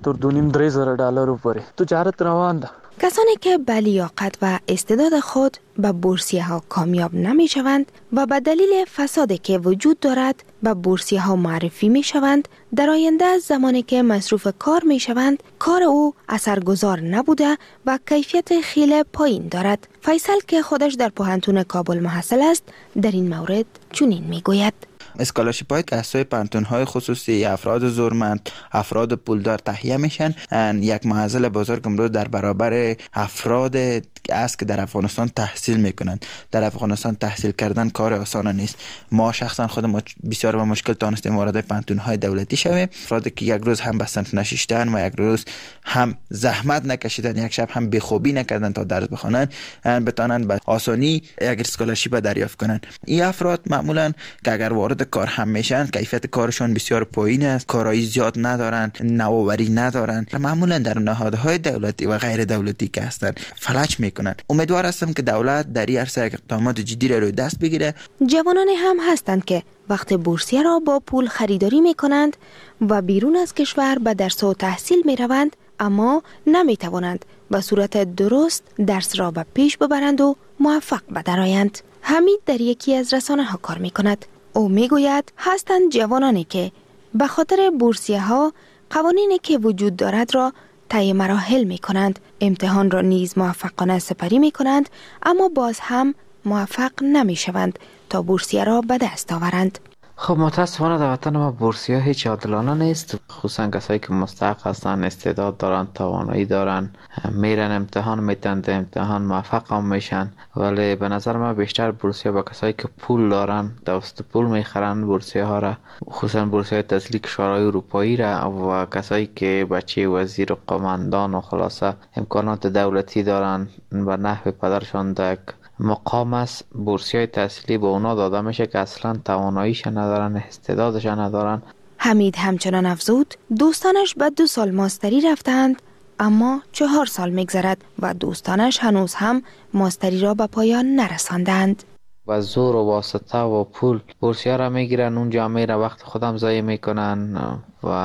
تجارت روان ده. کسانی که به لیاقت و استعداد خود به بورسیه ها کامیاب نمی شوند و به دلیل فسادی که وجود دارد به بورسیه ها معرفی می شوند، در آینده زمانی که مصروف کار می شوند کار او اثرگذار نبوده و کیفیت خیلی پایین دارد. فیصل که خودش در پوهنتون کابل محصل است در این مورد چنین می گوید. اسکالرشیپ های کسای پانتون های خصوصی، افراد زورمند، افراد پولدار تهیه میشن. یک معضل بزرگ امروز در برابر افراد است که در افغانستان تحصیل میکنند. در افغانستان تحصیل کردن کار آسان نیست. ما شخصا خودم بسیار با مشکل تانستیم وارد پانتون های دولتی شویم. افرادی که یک روز هم به صنف نشستن و یک روز هم زحمت نکشیدن، یک شب هم بیخوابی نکردن تا درس بخوانند، بتانند به آسانی یک اسکالرشیپ دریافت کنند. این افراد معمولا که اگر وارد کار هم میشن کیفیت کارشون بسیار پایین است، کارایی زیاد ندارن، نوآوری ندارن، معمولا در نهادهای دولتی و غیر دولتی که هستن فلج میکنن. امیدوار هستم که دولت در این عرصه اقدامات جدی را روی دست بگیره. جوانانی هم هستند که وقت بورسیه را با پول خریداری میکنند و بیرون از کشور به درس و تحصیل میروند، اما نمیتوانند به صورت درست درس را به پیش ببرند و موفق بدرآیند. حمید در یکی از رسانه ها کار میکند. او میگوید هستند جوانانی که به خاطر بورسیه ها قوانینی که وجود دارد را طی مراحل می کنند، امتحان را نیز موفقانه سپری می کنند، اما باز هم موفق نمی شوند تا بورسیه را به دست آورند. خب متاسفانه در وطن ما بورسیه هیچ عادلانه نیست، خصوصا کسایی که مستحق هستن، استعداد دارن، توانایی دارن، میرن امتحان میتن، امتحان موفق هم میشن، ولی به نظر من بیشتر بورسیه با کسایی که پول دارن دوست پول میخرن بورسیه ها را، خصوصا بورسیه تحصیلی کشورهای اروپایی را، و کسایی که بچه وزیر و قماندان و خلاصه امکانات دولتی دارن به نحو پدرشان دک مقام است، بورسیه تحصیلی به اونا داده میشه که اصلا تواناییش ندارن، استعدادش ندارن. حمید همچنان افزود دوستانش به 2 سال ماستری رفتند، اما 4 سال میگذرد و دوستانش هنوز هم ماستری را به پایان نرساندند. و زور و واسطه و پول بورسیه را میگیرن، اونجا میره وقت خودم ضایع میکنن و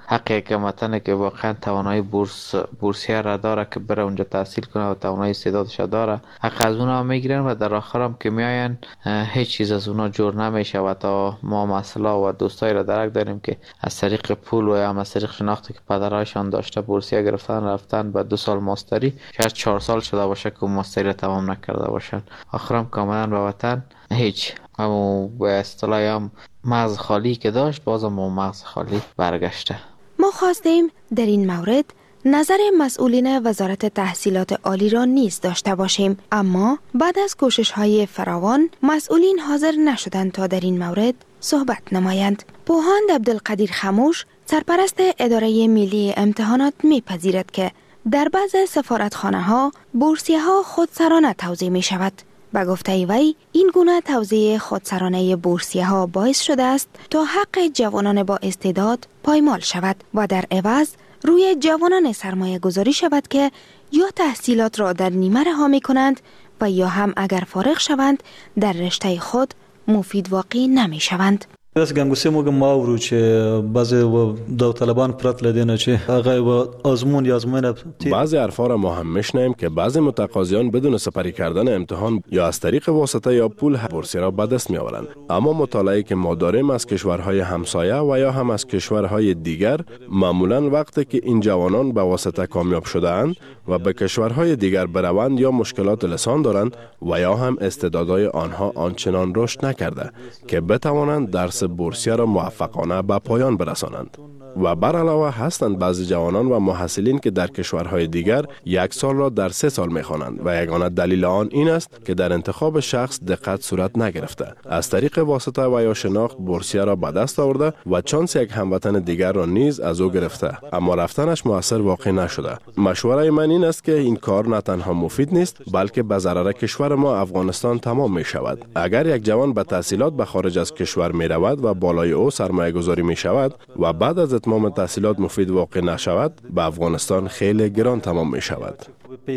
حق یک وطنی که واقعا توانایی بورسیه را داره که بره اونجا تحصیل کنه و توانایی استعدادش داره، حق از اونا میگیرن و در آخر هم که میاین هیچ چیز از اونا جور نمیشه. و تا ما مسئله و دوستایی را درک داریم که از طریق پول و هم از طریق شناختی که پدرایشان داشته بورسیه گرفتن رفتن به 2 سال ماستری، شاید 4 سال شده باشه که ماستری را تمام نکرده باشن، آخرام کاملا به وطن هیچ و به اصطلاح هم مغز خالی که داشت بازم با مغز خالی برگشته. ما خواستیم در این مورد نظر مسئولین وزارت تحصیلات عالی را نیز داشته باشیم، اما بعد از کوشش‌های فراوان مسئولین حاضر نشدند تا در این مورد صحبت نمایند. پوهاند عبدالقدیر خموش سرپرست اداره ملی امتحانات می‌پذیرد که در بعض سفارتخانه‌ها بورسیه‌ها خودسرانه توزیع می‌شود. به گفته وی این گونه توزیع خودسرانه بورسیه‌ها باعث شده است تا حق جوانان با استعداد پایمال شود و در عوض روی جوانان سرمایه گذاری شود که یا تحصیلات را در نیمه رها می کنند و یا هم اگر فارغ شوند در رشته خود مفید واقع نمی شوند. داس ګنګوسه موږ ما ورو چې بعضی داوطلبان پرت لدینه چې هغه و آزمون یا آزمون بعضی حرفا را ما هم میشنیم که بعضی متقاضیان بدون سپری کردن امتحان یا از طریق واسطه یا پول بورسیه را به دست میآورند. اما مطالعه‌ای که ما داریم از کشورهای همسایه و یا هم از کشورهای دیگر، معمولا وقتی که این جوانان به واسطه کامیاب شده‌اند و به کشورهای دیگر بروند یا مشکلات لسان دارند و یا هم استعدادهای آنها آنچنان رشد نکرده که بتوانند درس بورسیه را موفقانه به پایان برسانند. و بر علاوه هستند بعضی جوانان و محصلین که در کشورهای دیگر 1 سال را در 3 سال می‌خوانند و یگانه دلیل آن این است که در انتخاب شخص دقت صورت نگرفته، از طریق واسطه و یا شناخت بورسیه را به دست آورده و چانس یک هموطن دیگر را نیز از او گرفته، اما رفتنش موثر واقع نشده. مشوره من این است که این کار نه تنها مفید نیست بلکه به ضرر کشور ما افغانستان تمام می شود. اگر یک جوان به تحصیلات به خارج از کشور می رود و بالای او سرمایه گذاری می شود و بعد از اتمام تحصیلات مفید واقع نشود، به افغانستان خیلی گران تمام می شود.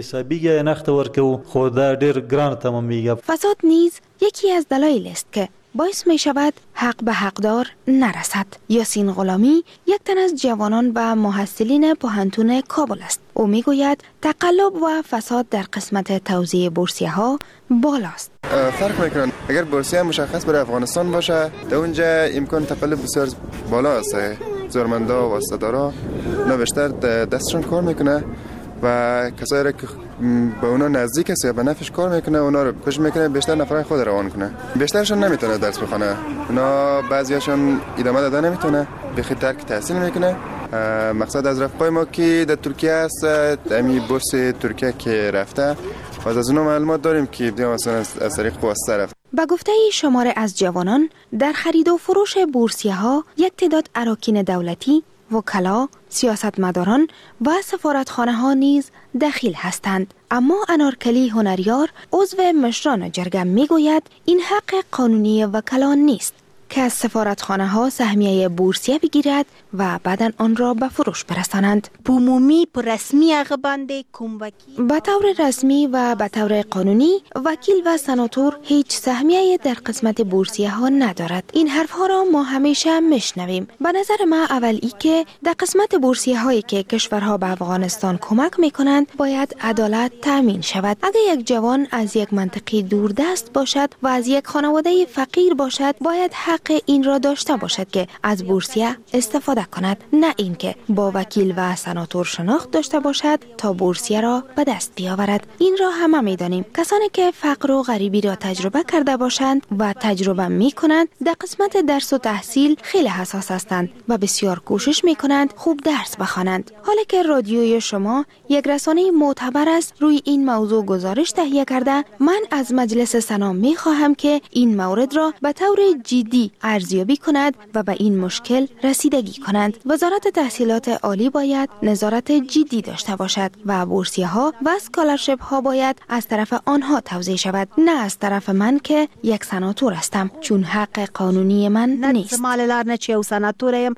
فساد نیز یکی از دلایل است که باعث می شود حق به حقدار نرسد. یاسین غلامی یک تن از جوانان و محصلین پوهنتون کابل است. او می گوید تقلب و فساد در قسمت توزیع بورسیه ها بالاست. فرق میکنن. اگر بورسیه مشخص برای افغانستان باشه، در اونجا امکان تقلب بسیار بالا است. زورمندا و واسطه‌دارا بیشتر دستشون کار میکنه و کسایی را که به اونا نزدیک است یا به نفعش کار میکنه اونا رو کوشش میکنه بیشتر نفرای خود روان کنه. بیشترشون نمیتونه درس بخونه، اونا بعضیاشون ادامه دادن نمیتونه، بخی ترک تحصیل میکنه. مقصد از رفقای ما که در ترکیه است، امی بورس ترکیه که رفته و از اونا معلومات داریم که مثلا از طریق واسطه رفته. با گفته شماره از جوانان در خرید و فروش بورسیه ها یک تعداد اراکین دولتی، وکلا، سیاستمداران و سفارتخانه ها نیز دخیل هستند. اما انارکلی هنریار عضو مشران جرگه می گوید این حق قانونی وکلان نیست که از سفارتخانه ها سهمیه بورسیه بگیرد و بعداً آن را به فروش برسانند. به طور رسمی و به طور قانونی وکیل و سناتور هیچ سهمیه در قسمت بورسیه ها ندارد. این حرف ها را ما همیشه میشنویم. به نظر ما اولی که در قسمت بورسیه هایی که کشورها به افغانستان کمک میکنند باید عدالت تامین شود. اگر یک جوان از یک منطقه دوردست باشد و از یک خانواده فقیر باشد باید حق این را داشته باشد که از بورسیه استفاده کند، نه اینکه با وکیل و سناتور شناخت داشته باشد تا بورسیه را به دست بیاورد. این را همه میدانیم. کسانی که فقر و غریبی را تجربه کرده باشند و تجربه می کنند در قسمت درس و تحصیل خیلی حساس هستند و بسیار کوشش می کنند خوب درس بخوانند. حالا که رادیوی شما یک رسانه معتبر است روی این موضوع گزارش تهیه کرده، من از مجلس سنا می خواهم که این مورد را به طور جدی ارزیابی کند و به این مشکل رسیدگی کنند. وزارت تحصیلات عالی باید نظارت جدی داشته باشد و بورسیه ها و اسکالرشپ ها باید از طرف آنها توزیع شود، نه از طرف من که یک سناتور هستم، چون حق قانونی من نیست.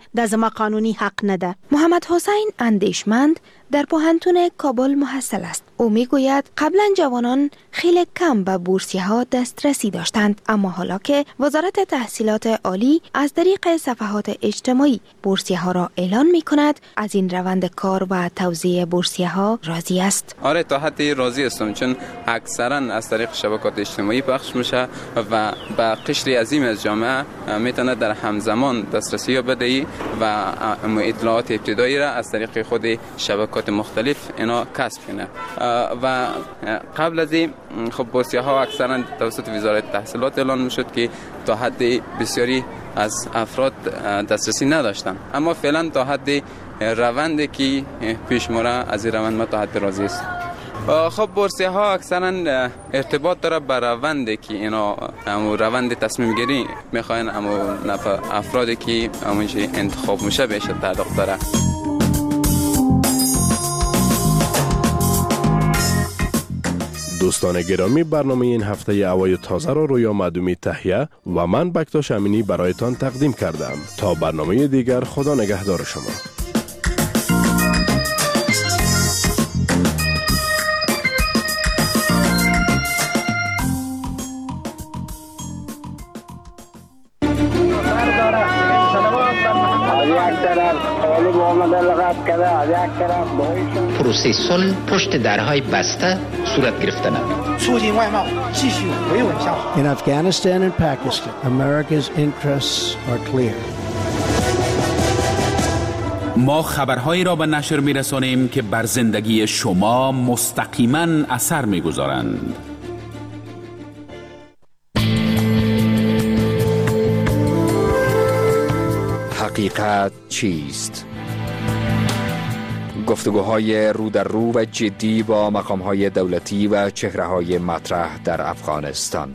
محمد حسین اندیشمند در پوهنتون کابل محصل است. او میگوید قبلا جوانان خیلی کم به بورسیه ها دسترسی داشتند، اما حالا که وزارت تحصیلات عالی از طریق صفحات اجتماعی بورسیه ها را اعلان می کند، از این روند کار و توزیع بورسیه ها راضی است. آره تا حدی راضی هستم، چون اکثرا از طریق شبکات اجتماعی پخش میشه و به قشری عظیم از جامعه میتونه در همزمان دسترسی بده و اطلاعات ابتدایی را از طریق خود شبکات مختلف اینا کسب کنه. و قبل از این خب بورسیه ها اکثرا توسط وزارت تحصیلات اعلان میشد که تا حد بسیاری از افراد دسترسی نداشتن، اما فعلا تا حد روندی که پیش میره از این روند ما تا حد راضی است. خب بورسیه ها اکثرا ارتباط داره به روندی که اینا روند تصمیم گیری میخواین، اما افرادی که همونجا انتخاب میشه بهش تعلق داره. دوستان گرامی، برنامه این هفته هوای تازه را رویا معدومی تهیه و من بکتاش امینی برایتان تقدیم کردم. تا برنامه دیگر، خدا نگهدار شما. پروسه صلح پشت درهای بسته صورت گرفته نمید. In Afghanistan and Pakistan, America's interests are clear. ما خبرهایی را به نشر می‌رسانیم که بر زندگی شما مستقیما اثر می‌گذارند. حقیقت چیست؟ گفتگوهای رو در رو و جدی با مقام‌های دولتی و چهره‌های مطرح در افغانستان.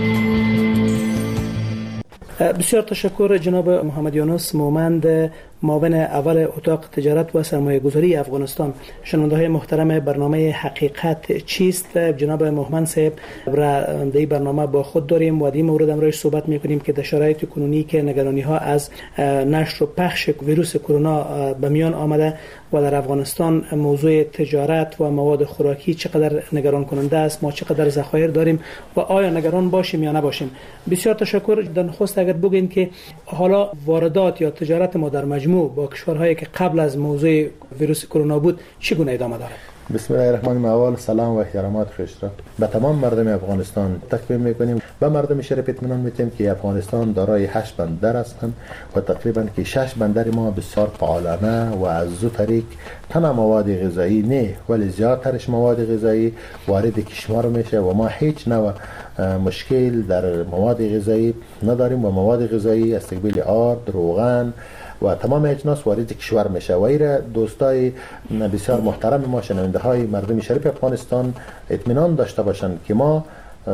بسیار تشکر جناب محمد یونس مومند، معاون اول اتاق تجارت و سرمایه گذاری افغانستان. شنونده های محترم برنامه حقیقت چیست، جناب محمد صاحب را در برنامه با خود داریم و در این مورد امروز صحبت میکنیم که در شرایط کنونی که نگرانی ها از نشر و پخش ویروس کرونا به میان آمده و در افغانستان موضوع تجارت و مواد خوراکی چقدر نگران کننده است، ما چقدر ذخایر داریم و آیا نگران باشیم یا نباشیم. بسیار تشکر. در نخست اگر بگین که حالا واردات یا تجارت ما در مجموع با کشورهایی که قبل از موضوع ویروس کرونا بود چگونه ادامه داره؟ بسم الله الرحمن الرحیم. سلام و احترامات خوشتر به تمام مردم افغانستان تکمیل میکنیم و مردم شرف اطمینان میتیم که افغانستان دارای 8 بندر هستند و تقریبا که 6 بندر ما بسیار فعالانه و از زو طریق تنها مواد غذایی نه ولی زیادترش مواد غذایی وارد کشور میشه و ما هیچ نوع مشکل در مواد غذایی نداریم و مواد غذایی استقبال آرد، روغن و تمام اجناس وارد کشور میشه و ایره دوستای بسیار محترم ما شنونده های مردم شریف افغانستان اطمینان داشته باشند که ما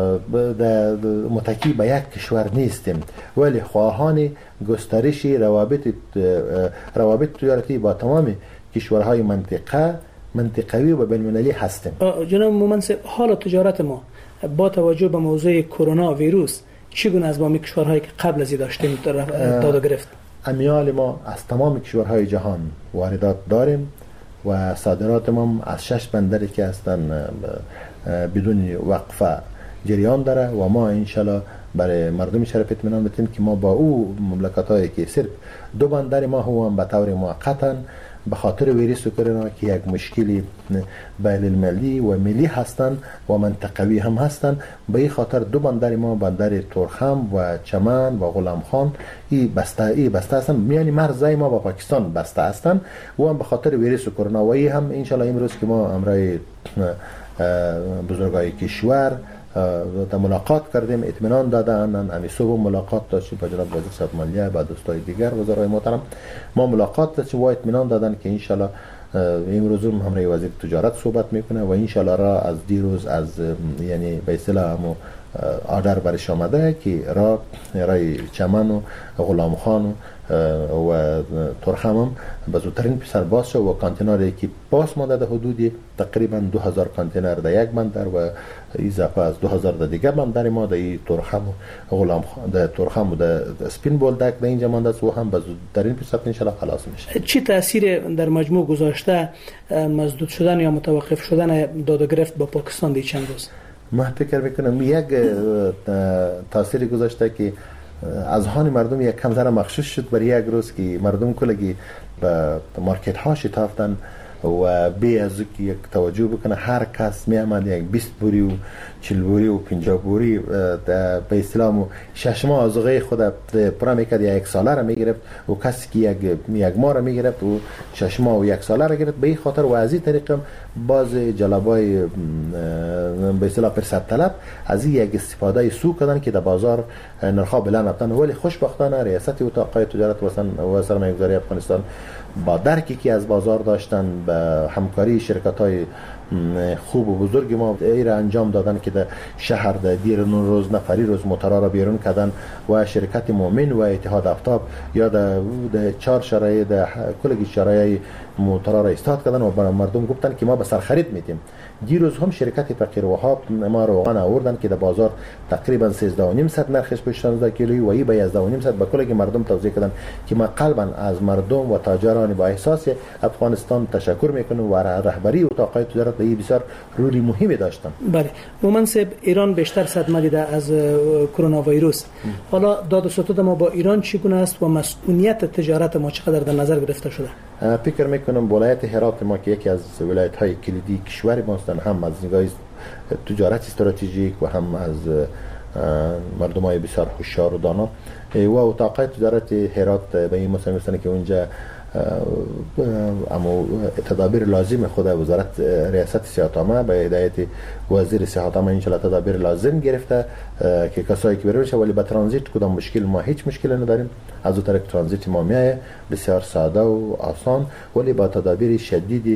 متکی به یک کشور نیستیم ولی خواهان گسترش روابط تجارتی با تمام کشورهای منطقوی و بین‌المللی هستیم. جناب مومن صاحب، حال تجارت ما با توجه به موضوع کرونا ویروس چگونه از بامی کشورهایی که قبل از این داشتیم داد گرفت؟ امیال ما از تمام کشورهای جهان واردات داریم و صادرات ما از 6 بندری که هستن بدون وقفه جریان داره و ما انشالله برای مردم شرف اطمینان بدیم که ما با او مملکت‌هایی که صرف 2 بندر ما هم به طور موقتا به خاطر ویروس کرونا که یک مشکلی بین المللی و ملی هستند و منطقوی هم هستند، به این خاطر 2 بندر ما، بندر تورخم و چمن و غلام خان ای بسته هستند، میانی مرزای ما با پاکستان بسته هستند و هم به خاطر ویروس کرونا و این هم انشالله امروز که ما امرای بزرگای کشور ملاقات کردیم اطمینان دادن. امی صبح ملاقات داشتیم با جناب وزیر صاحب مالیه با دوستای دیگر وزرای محترم ما ملاقات داشتیم و اطمینان دادن که انشالله امروز هم همراه وزیر تجارت صحبت میکنه و انشالله را از دیروز از یعنی به اصطلاح آردر برش آمده که رای چمن و غلام خان و ترخم هم به زودترین پیسر باز شد و کانتینری که باز مانده در حدود تقریبا 2000 کانتینر در یک بندر و اضافه از 2000 در دیگر بندر ما در ترخم و غلام خان در ترخم و در سپین بولدک در اینجا مانده است و هم به زودترین پیسر ان شاء الله خلاص میشه. چی تاثیر در مجموع گذاشته مسدود شدن یا متوقف شدن داد و گرفت با پاکستان در چند روز؟ من فکر میکنم یک تاثیری گذاشته که از هان مردم یک کم ذره مخصوص شد برای یک روز که مردم کلگی به مارکت ها شتافتن و بی از که یک توجه بکنه هر کس می آمد یک 20 بوری و 40 بوری و 50 بوری به اسلام و ششما آذوقه خود پرا میکرد یک ساله را میگرفت و کسی که یک ماه را میگرفت و ششما و یک ساله را گرفت به این خاطر و از این طریق باز جلبای به اصطلاح فرصت طلب از این یک استفاده سو کردن که در بازار نرخ بلند رفتن. ولی خوشبختانه ریاست اتاق تجارت و سرمایه‌گذاری افغانستان با درکی که از بازار داشتن به همکاری شرکت‌های خوب و بزرگ ما را انجام دادن که در شهر در دیر روز نفری روز موترها را بیرون کردن و شرکت مومن و اتحاد آفتاب یا در 4 شرایط در کلگی شرایط موترها را استاد کردن و برای مردم گفتن که ما به سر خرید میدیم. دیروز هم شرکت فقیر وهاب ما روغن آوردن که در بازار تقریبا 13.5 نرخش به 16 کیلویی و ای به 11.5 به کل مردم توضیح کردن که ما قلبا از مردم و تاجران با احساس افغانستان تشکر میکنم و رهبری اتاق تجارت در بسیار رولی مهمی داشتن. بله مومن صاحب ایران بیشتر صدمه دیده از کرونا ویروس. حالا داد و ستد ما با ایران چگونه است و مسئولیت تجارت ما چقدر در نظر گرفته شده؟ فکر میکنم ولایت هرات ما که یکی از ولایت های کلیدی کشور ما است، هم از نگاه تجارت استراتژیک و هم از مردم های بسیار هوشیار و دانا و اتاق تجارت هرات به این مسئله میستنه که اونجا اما تدابیر لازم خود وزارت ریاست صحت عامه به هدایت وزیر صحت عامه ان شاء الله تدابیر لازم گرفته که کسایی که بره ولی با ترانزیت کدام مشکل ما هیچ مشکلی نداریم. از اون طریق ترانزیت ما میایه بسیار ساده و آسان ولی با تدابیر شدیدی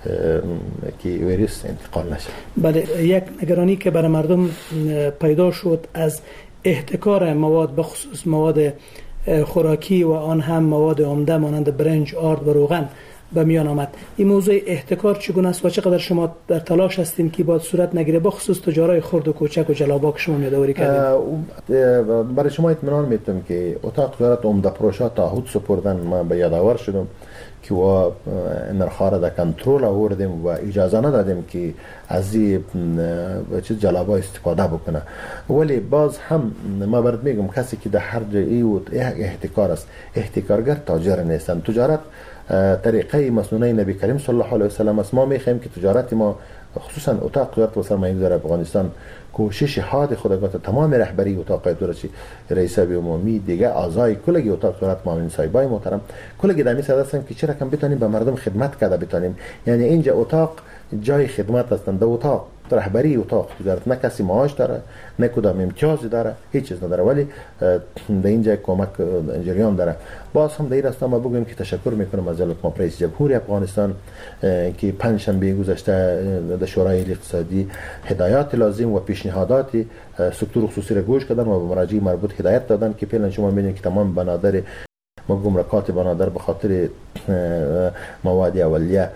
که ویروس انتقال نشه. بله یک نگرانی که برای مردم پیدا شد از احتکار مواد به خصوص مواد خوراکی و آن هم مواد عمده مانند برنج، آرد و روغن به میان آمد. این موضوع احتکار چگونه است و چقدر شما در تلاش هستین که باید صورت نگیره به خصوص تجارای خرد و کوچک و جلابا که شما یادآوری کردید؟ برای شما اطمینان میدم که اتاق تجارت عمده فروشا تعهد سپردن. ما به یادآور شدم که و نرخ‌ها را در کنترل آوردیم و اجازه ندادیم که از این چیز جلابا استفاده بکنه. ولی باز هم ما برات میگم کسی که در هر جایی احتکار است، احتکارگر تاجر نیستن. تجارت طریقه مسنونه نبی کریم صلی الله علیه و سلم است. ما میخوایم که تجارت ما خصوصا اتاق تجارت و سرمایه‌گذاری افغانستان کوشش حاد خودگاه تمام رهبری اتاق تجارت رئیس عمومی دیگه اعضای کلگی اتاق تجارت معاون صاحبای محترم کلگی دمی صد هستن که چرا کم بتونیم به مردم خدمت کرده بتونیم. یعنی اینجا اتاق جای خدمت هستند. در اتاق رهبری اتاق تجارت نه کسی معاش داره نه کدام امتیازی داره هیچ چیز نداره ولی در اینجا کمک جریان داره. باز هم در این راستا ما بگویم که تشکر میکنم از جناب رئیس جمهوری افغانستان که پنجشنبه گذشته در شورای اقتصادی هدایات لازم و پیشنهادات سکتور خصوصی را گوش کردن و به مراجع مربوط هدایت دادن که فعلا شما میبینید که تمام بنادر ما گمرکات بنادر به خاطر مواد اولیه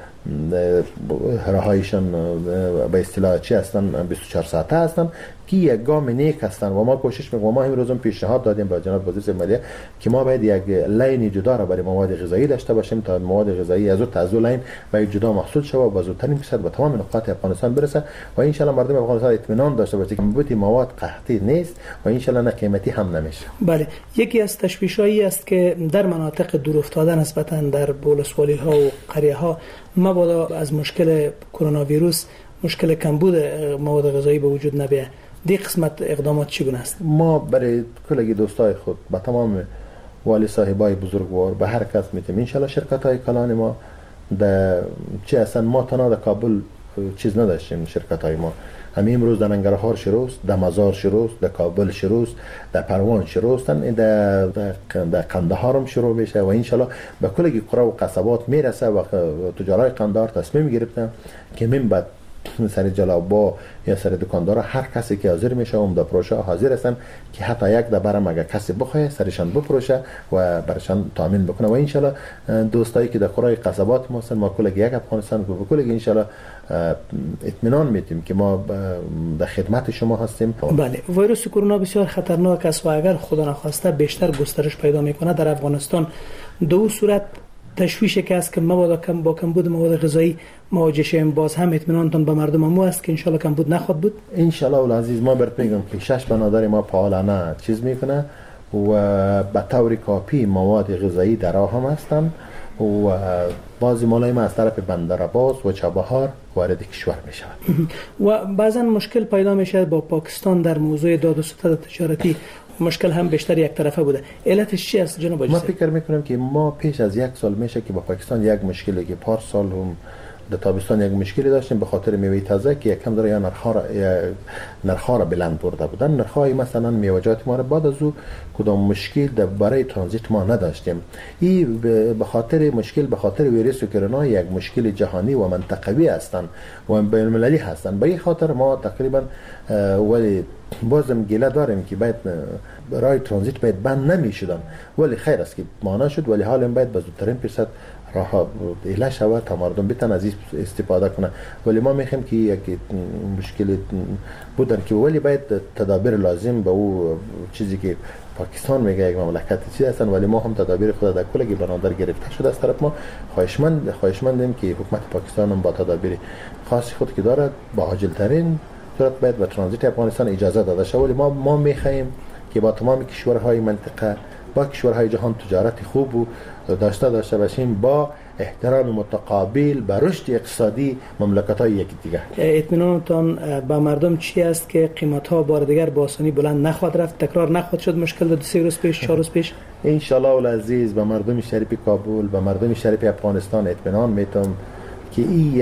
رهایشان به اصطلاح چی هستن 24 ساعته هستن که یک گام نیک هستن و ما کوشش میکنیم. ما امروز هم پیشنهاد دادیم به جناب وزیر مالیه که ما باید یک لین جدا را برای مواد غذایی داشته باشیم تا مواد غذایی از اون لین باید جدا محصول شود و بازترین فیصد به تمام نقاط افغانستان برسه و ان شاء الله مردم افغانستان اطمینان داشته باشه که کمبود مواد قحطی نیست و ان شاء الله نه قیمتی هم نمیشه. بله یکی از تشویشایی است که در مناطق دور افتاده نسبتا در ولسوالی ها و قریه ها مبادا از مشکل کرونا ویروس مشکل کمبود مواد غذایی به وجود نبیه. دی قسمت اقدامات چگونه است؟ ما برای کلگی دوستای خود با تمام والی صاحبای بزرگوار به هر کس میتیم ان شاء الله شرکت های کلان ما در چه اصلا ما تنها در کابل چیز نداشتیم. شرکت های ما همین امروز در ننگرهار شروع است، در مزار شروع است، در کابل شروع است، در پروان شروع است، در قندهار هم شروع میشه و ان شاء الله به کلگی قرا و قصبات میرسه و تجارای قندهار تصمیم گرفتن که من بعد سر جلابا یا سر دکاندار، هر کسی که حاضر میشه عمده فروشا حاضر هستن که حتی یک دبرم اگر کسی بخواه سرشان بفروشه و برشان تامین بکنه. و انشالله دوستایی که در قرای قصبات ما هستن، ما کلگ یک افغانستان و کلگ انشالله اطمینان میتیم که ما در خدمت شما هستیم. بله، ویروس کرونا بسیار خطرناک است و اگر خدا نخواسته بیشتر گسترش پیدا میکنه در افغانستان، دو صورت تشویش که است که مبادا با کمبود مواد غذایی مواجه شیم، باز هم اطمینانتون به مردم مو است که انشالله کمبود نخواد بود. انشالله العزیز ما برات میگم که 6 بنادر ما فعالانه چیز میکنه و به طور کافی مواد غذایی در راه هم هستن و بعضی مالای ما از طرف بندرعباس و چابهار وارد کشور می شود. و بعضا مشکل پیدا می شود با پاکستان در موضوع داد و ستد تجارتی، مشکل هم بیشتر یک طرفه بوده. علتش چی است جناب آجی؟ ما فکر میکنم که ما پیش از 1 سال میشه که با پاکستان یک مشکلی که پارسال هم در تابستان یک مشکلی داشتیم به خاطر میوه تازه که یکم داره یا نرخ‌ها را بلند برده بودن. نرخ‌های مثلا میوه‌جات ما را بعد از او کدام مشکل برای ترانزیت ما نداشتیم. این به خاطر ویروس کرونا یک مشکل جهانی و منطقوی هستند و بین‌المللی هستند. به این خاطر ما تقریبا ولی بازم گله داریم که باید برای ترانزیت باید بند نمی‌شدن، ولی خیر است که مانع شد، ولی حالا باید به زودترین فرصت راه ایله شود تا مردم بتن از این استفاده کنه. ولی ما میخوایم که یک مشکل بودن که ولی باید تدابیر لازم به او چیزی که پاکستان میگه یک مملکت چیزی هستن، ولی ما هم تدابیر خود در کلگی بنادر گرفته شده از طرف ما. خواهشمندیم که حکومت پاکستان هم با تدابیر خاصی خود که دارد با عاجل ترین صورت باید به ترانزیت افغانستان اجازه داده شود. ولی ما میخوایم که با تمام کشورهای منطقه با کشورهای جهان تجارت خوب و داشته باشیم با احترام متقابل به رشد اقتصادی مملکت‌های یکی دیگر. اطمینانتان به مردم چی است که قیمت‌ها بار دیگر با آسانی بلند نخواهد رفت، تکرار نخواهد شد مشکل 2 روز پیش 4 روز پیش؟ ان شاء الله العزیز به مردم شریف کابل، به مردم شریف افغانستان اطمینان میتم که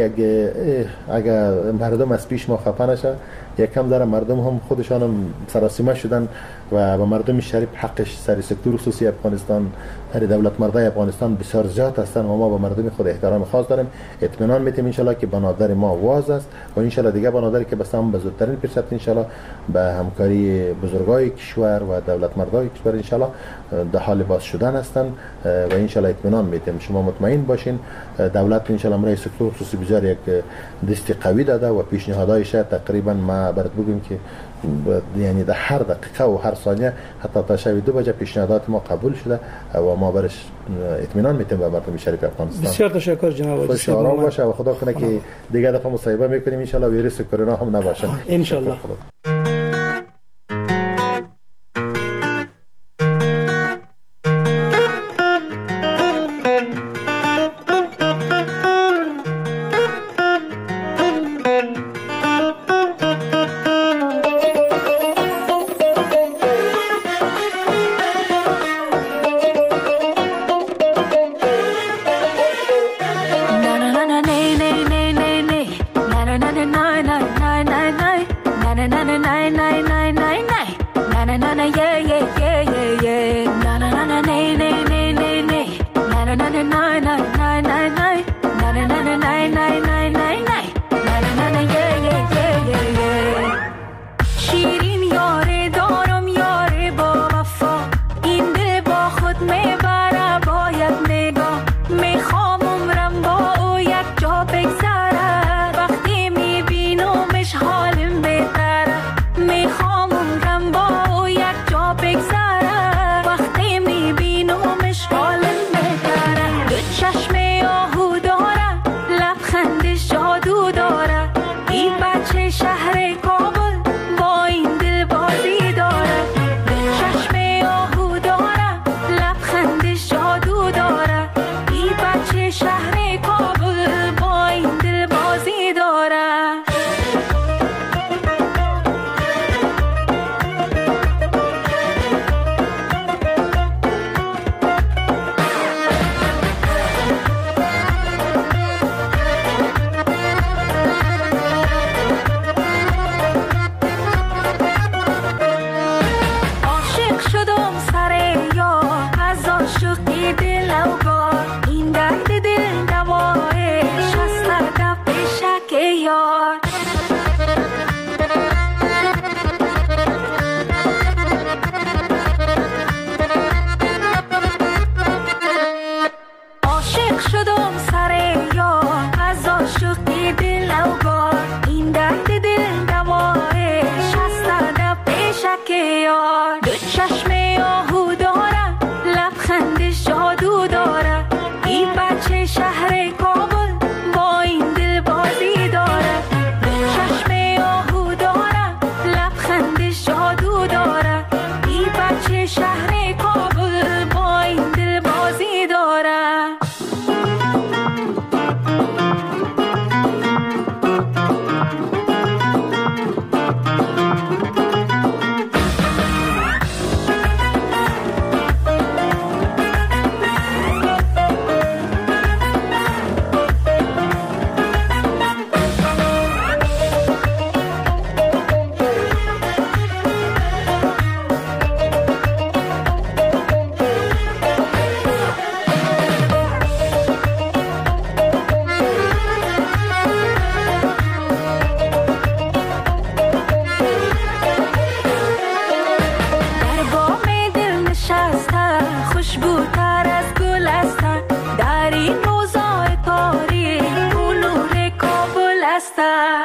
اگر مردم از پیش ما خفه نشه، یکم داره مردم هم خودشان هم سراسیمه شدن و به مردم شریف حقش سر سکتور خصوصی افغانستان، سر دولت مردای افغانستان بسیار زیاد هستن و ما به مردم خود احترام خاص داریم. اطمینان میتیم ان شاء الله که بنادر ما واز است و ان شاء الله دیگه بنادری که بسام به زودترین فرصت ان شاء الله به همکاری بزرگای کشور و دولت مردای کشور ان شاء الله در حال باز شدن هستند و ان شاء الله اطمینان میتیم. شما مطمئن باشین دولت ان شاء الله برای سکتور خصوصی بسیار یک دستی قوی داده و پیشنهادایش تقریبا ما برات بگم که یعنی در هر دقیقه و هر ثانیه حتی تا شب 2 بجه پیشنهادات ما قبول شده و ما برش اطمینان میتیم به مردم شریف افغانستان. بسیار تشکر جناب آجی. خوش آرام باشه و خدا کنه که دیگه دفعه مصاحبه میکنیم ان شاء الله ویروس کرونا هم نباشه ان شاء الله. na na خوشبوتر از گل است در این روزای تاریک نور کابل است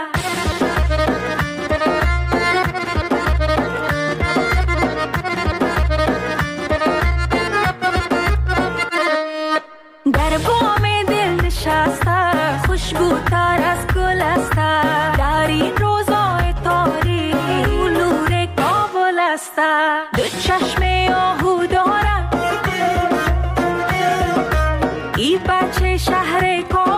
در بام دل نشسته خوشبوتر از گل است در این روزای تاریک نور کابل است دو چشم آهو دارم ای بچه شهر کابل